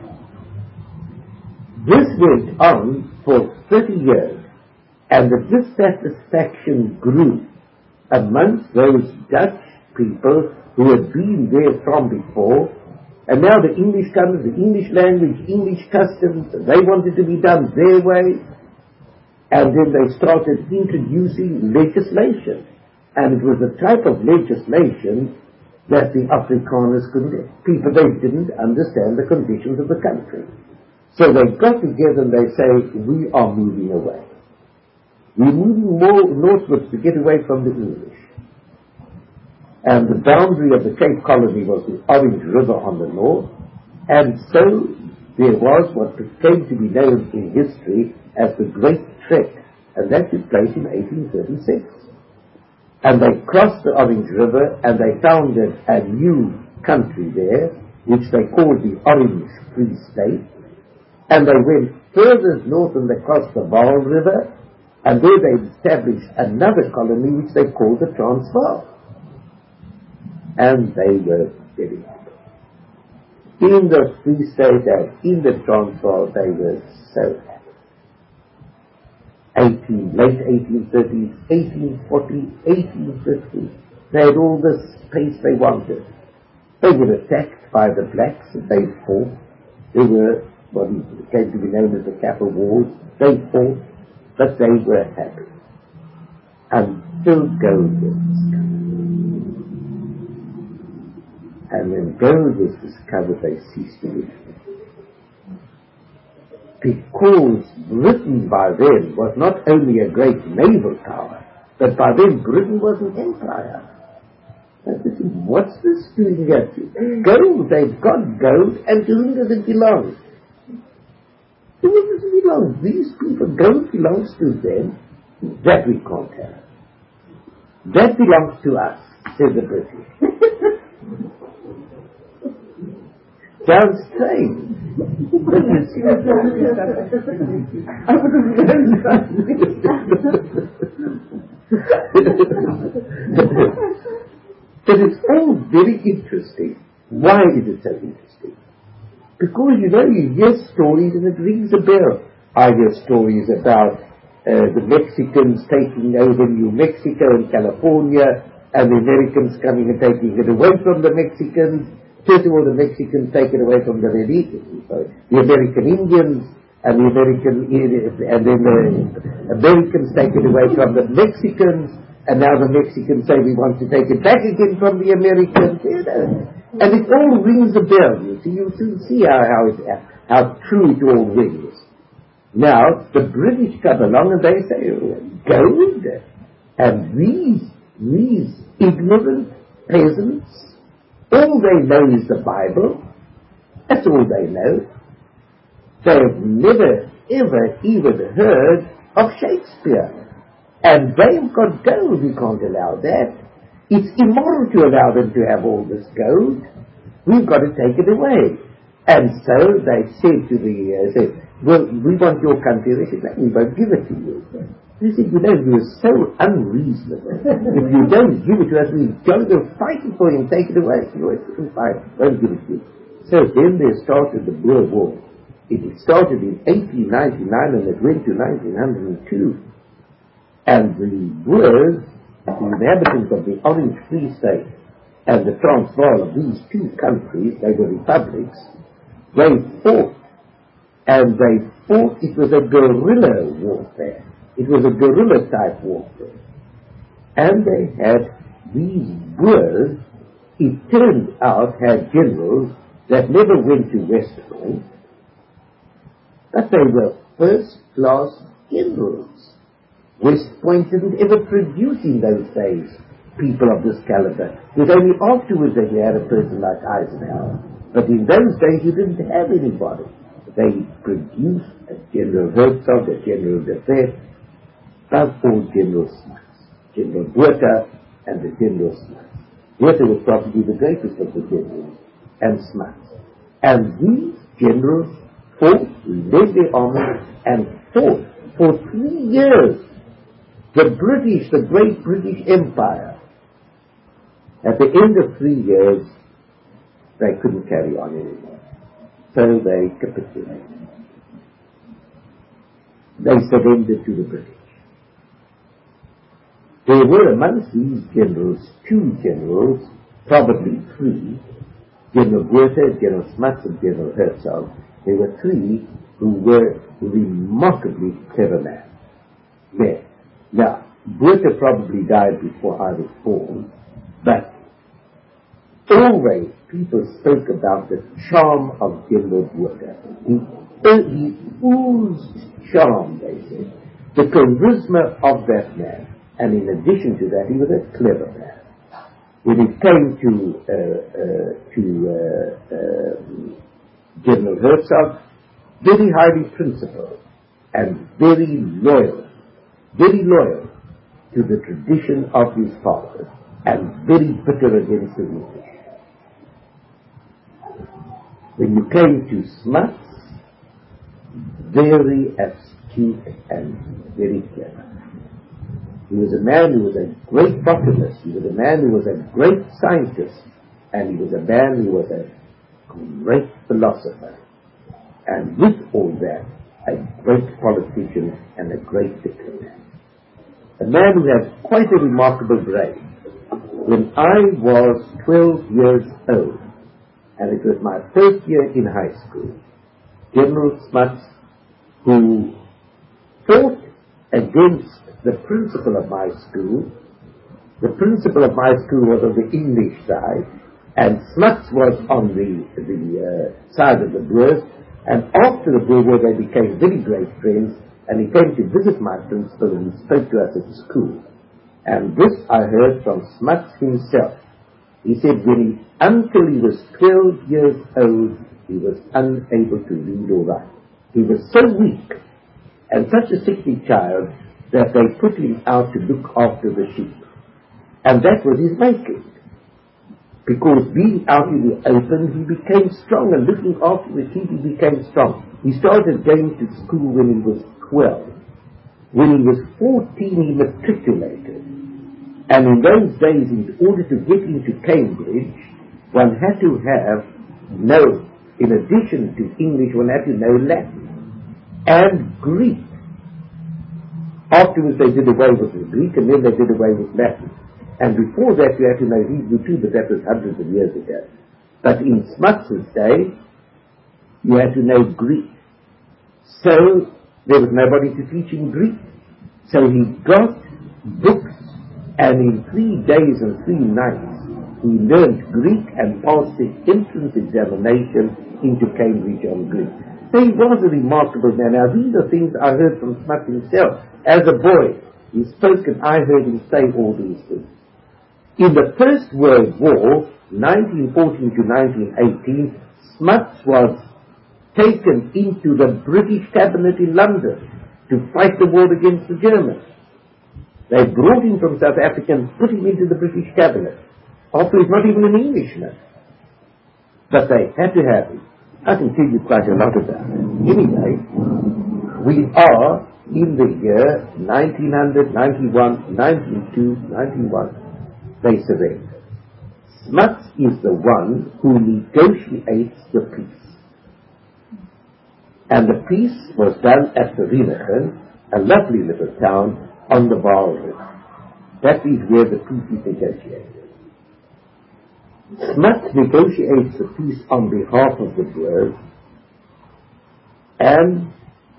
This went on for 30 years, and the dissatisfaction grew amongst those Dutch people who had been there from before, and now the English comes, the English language, English customs, they wanted to be done their way, and then they started introducing legislation, and it was a type of legislation that the Afrikaners couldn't get. People, they didn't understand the conditions of the country. So they got together and they say, we are moving away. We're moving more northwards to get away from the English. And the boundary of the Cape Colony was the Orange River on the north, and so there was what came to be known in history as the Great Trek, and that took place in 1836. And they crossed the Orange River and they founded a new country there, which they called the Orange Free State. And they went further north and they crossed the Vaal River, and there they established another colony which they called the Transvaal. And they were very happy. In the Free State and in the Transvaal, they were so happy. Late 1830s, 1840s, 1850s. They had all the space they wanted. They were attacked by the blacks and they fought. They were what came to be known as the Kaffir Wars. They fought, but they were happy. Until gold was discovered. And when gold was discovered, they ceased to live. Because Britain by then was not only a great naval power, but by then Britain was an empire. And they said, what's this doing here? Gold, they've got gold, and to whom does it belong? To whom does it belong? These people, gold belongs to them. That we can't have. That belongs to us, said the British. Sounds strange. I would have learned that. But it's all very interesting. Why is it so interesting? Because, you know, you hear stories and it rings a bell. I hear stories about the Mexicans taking over New Mexico and California, and the Americans coming and taking it away from the Mexicans. First of all, the Mexicans take it away from the American Indians, and then the Americans take it away from the Mexicans, and now the Mexicans say we want to take it back again from the Americans. You know, and it all rings a bell. You see how true it all rings. Now the British come along and they say, gold, and these ignorant peasants, all they know is the Bible. That's all they know. They've never, ever even heard of Shakespeare. And they've got gold. We can't allow that. It's immoral to allow them to have all this gold. We've got to take it away. And so they said to well, we want your country. They said, we won't give it to you. They said, you know, you're so unreasonable. If you don't give it to us, we've got to go fighting for you and take it away. No, fine, won't give it to you. So then they started the Boer War. It started in 1899 and it went to 1902. And the Boers, the inhabitants of the Orange Free State and the Transvaal of these two countries, they were republics, they fought. And they fought, it was a guerrilla warfare. It was a guerrilla type warfare. And they had these Boers, it turned out, had generals that never went to West Point, but they were first-class generals. West Point didn't ever produce in those days people of this caliber. It was only afterwards that you had a person like Eisenhower. But in those days you didn't have anybody. They produced a General Herzog, a General de Wet, above all General Smuts, General Botha and the General Smuts. Botha was probably the greatest of the generals, and Smuts. And these generals fought, led their army, and fought for 3 years. The British, the great British Empire. At the end of 3 years, they couldn't carry on anymore. So they capitulated. They surrendered to the British. There were amongst these generals 2 generals, probably 3, General Botha, General Smuts, and General Herzog. There were 3 who were remarkably clever men. Now, Botha probably died before I was born, but always people spoke about the charm of General Botha. He oozed charm, they said. The charisma of that man. And in addition to that, he was a clever man. When it came to General Herzog, very highly principled and very loyal to the tradition of his father, and very bitter against the English. When you came to Smuts, very astute and very clever. He was a man who was a great botanist, he was a man who was a great scientist, and he was a man who was a great philosopher. And with all that, a great politician and a great diplomat. A man who had quite a remarkable brain. When I was 12 years old, and it was my first year in high school, General Smuts, who fought against the principal of my school. The principal of my school was on the English side, and Smuts was on the side of the Boers. And after the Boer War, they became very great friends, and he came to visit my principal and he spoke to us at school. And this I heard from Smuts himself. He said until he was 12 years old, he was unable to read or write. He was so weak and such a sickly child that they put him out to look after the sheep. And that was his making. Because being out in the open, he became strong, and looking after the sheep, he became strong. He started going to school when he was 12. When he was 14, he matriculated. And in those days, in order to get into Cambridge, one had to in addition to English, one had to know Latin and Greek. Afterwards they did away with the Greek, and then they did away with Latin. And before that you had to know Hebrew too, but that was hundreds of years ago. But in Smuts' day, you had to know Greek. So there was nobody to teach him Greek. So he got books, and in 3 days and 3 nights he learned Greek and passed the entrance examination into Cambridge on Greek. So he was a remarkable man. Now these are things I heard from Smuts himself. As a boy, he spoke and I heard him say all these things. In the First World War, 1914 to 1918, Smuts was taken into the British cabinet in London to fight the war against the Germans. They brought him from South Africa and put him into the British cabinet. After he's not even an Englishman. But they had to have him. I can tell you quite a lot about it. Anyway, we are in the year 1900, 91, 92, 91. They surrender. Smuts is the one who negotiates the peace. And the peace was done at Vereeniging, a lovely little town on the Vaal River. That is where the peace is negotiated. Smuts negotiates the peace on behalf of the Boers, and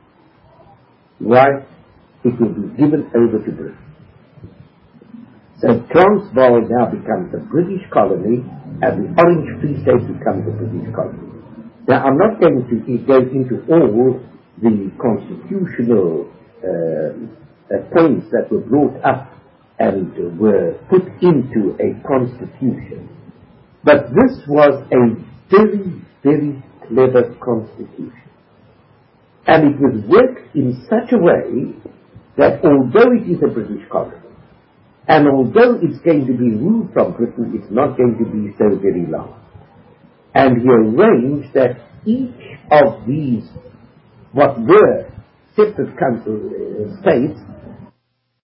it will be given over to Britain. So Transvaal now becomes a British colony, and the Orange Free State becomes a British colony. Now I'm not going to go into all the constitutional points that were brought up and were put into a constitution. But this was a very, very clever constitution. And it was worked in such a way that although it is a British colony, and although it's going to be ruled from Britain, it's not going to be so very long. And he arranged that each of these, what were separate states,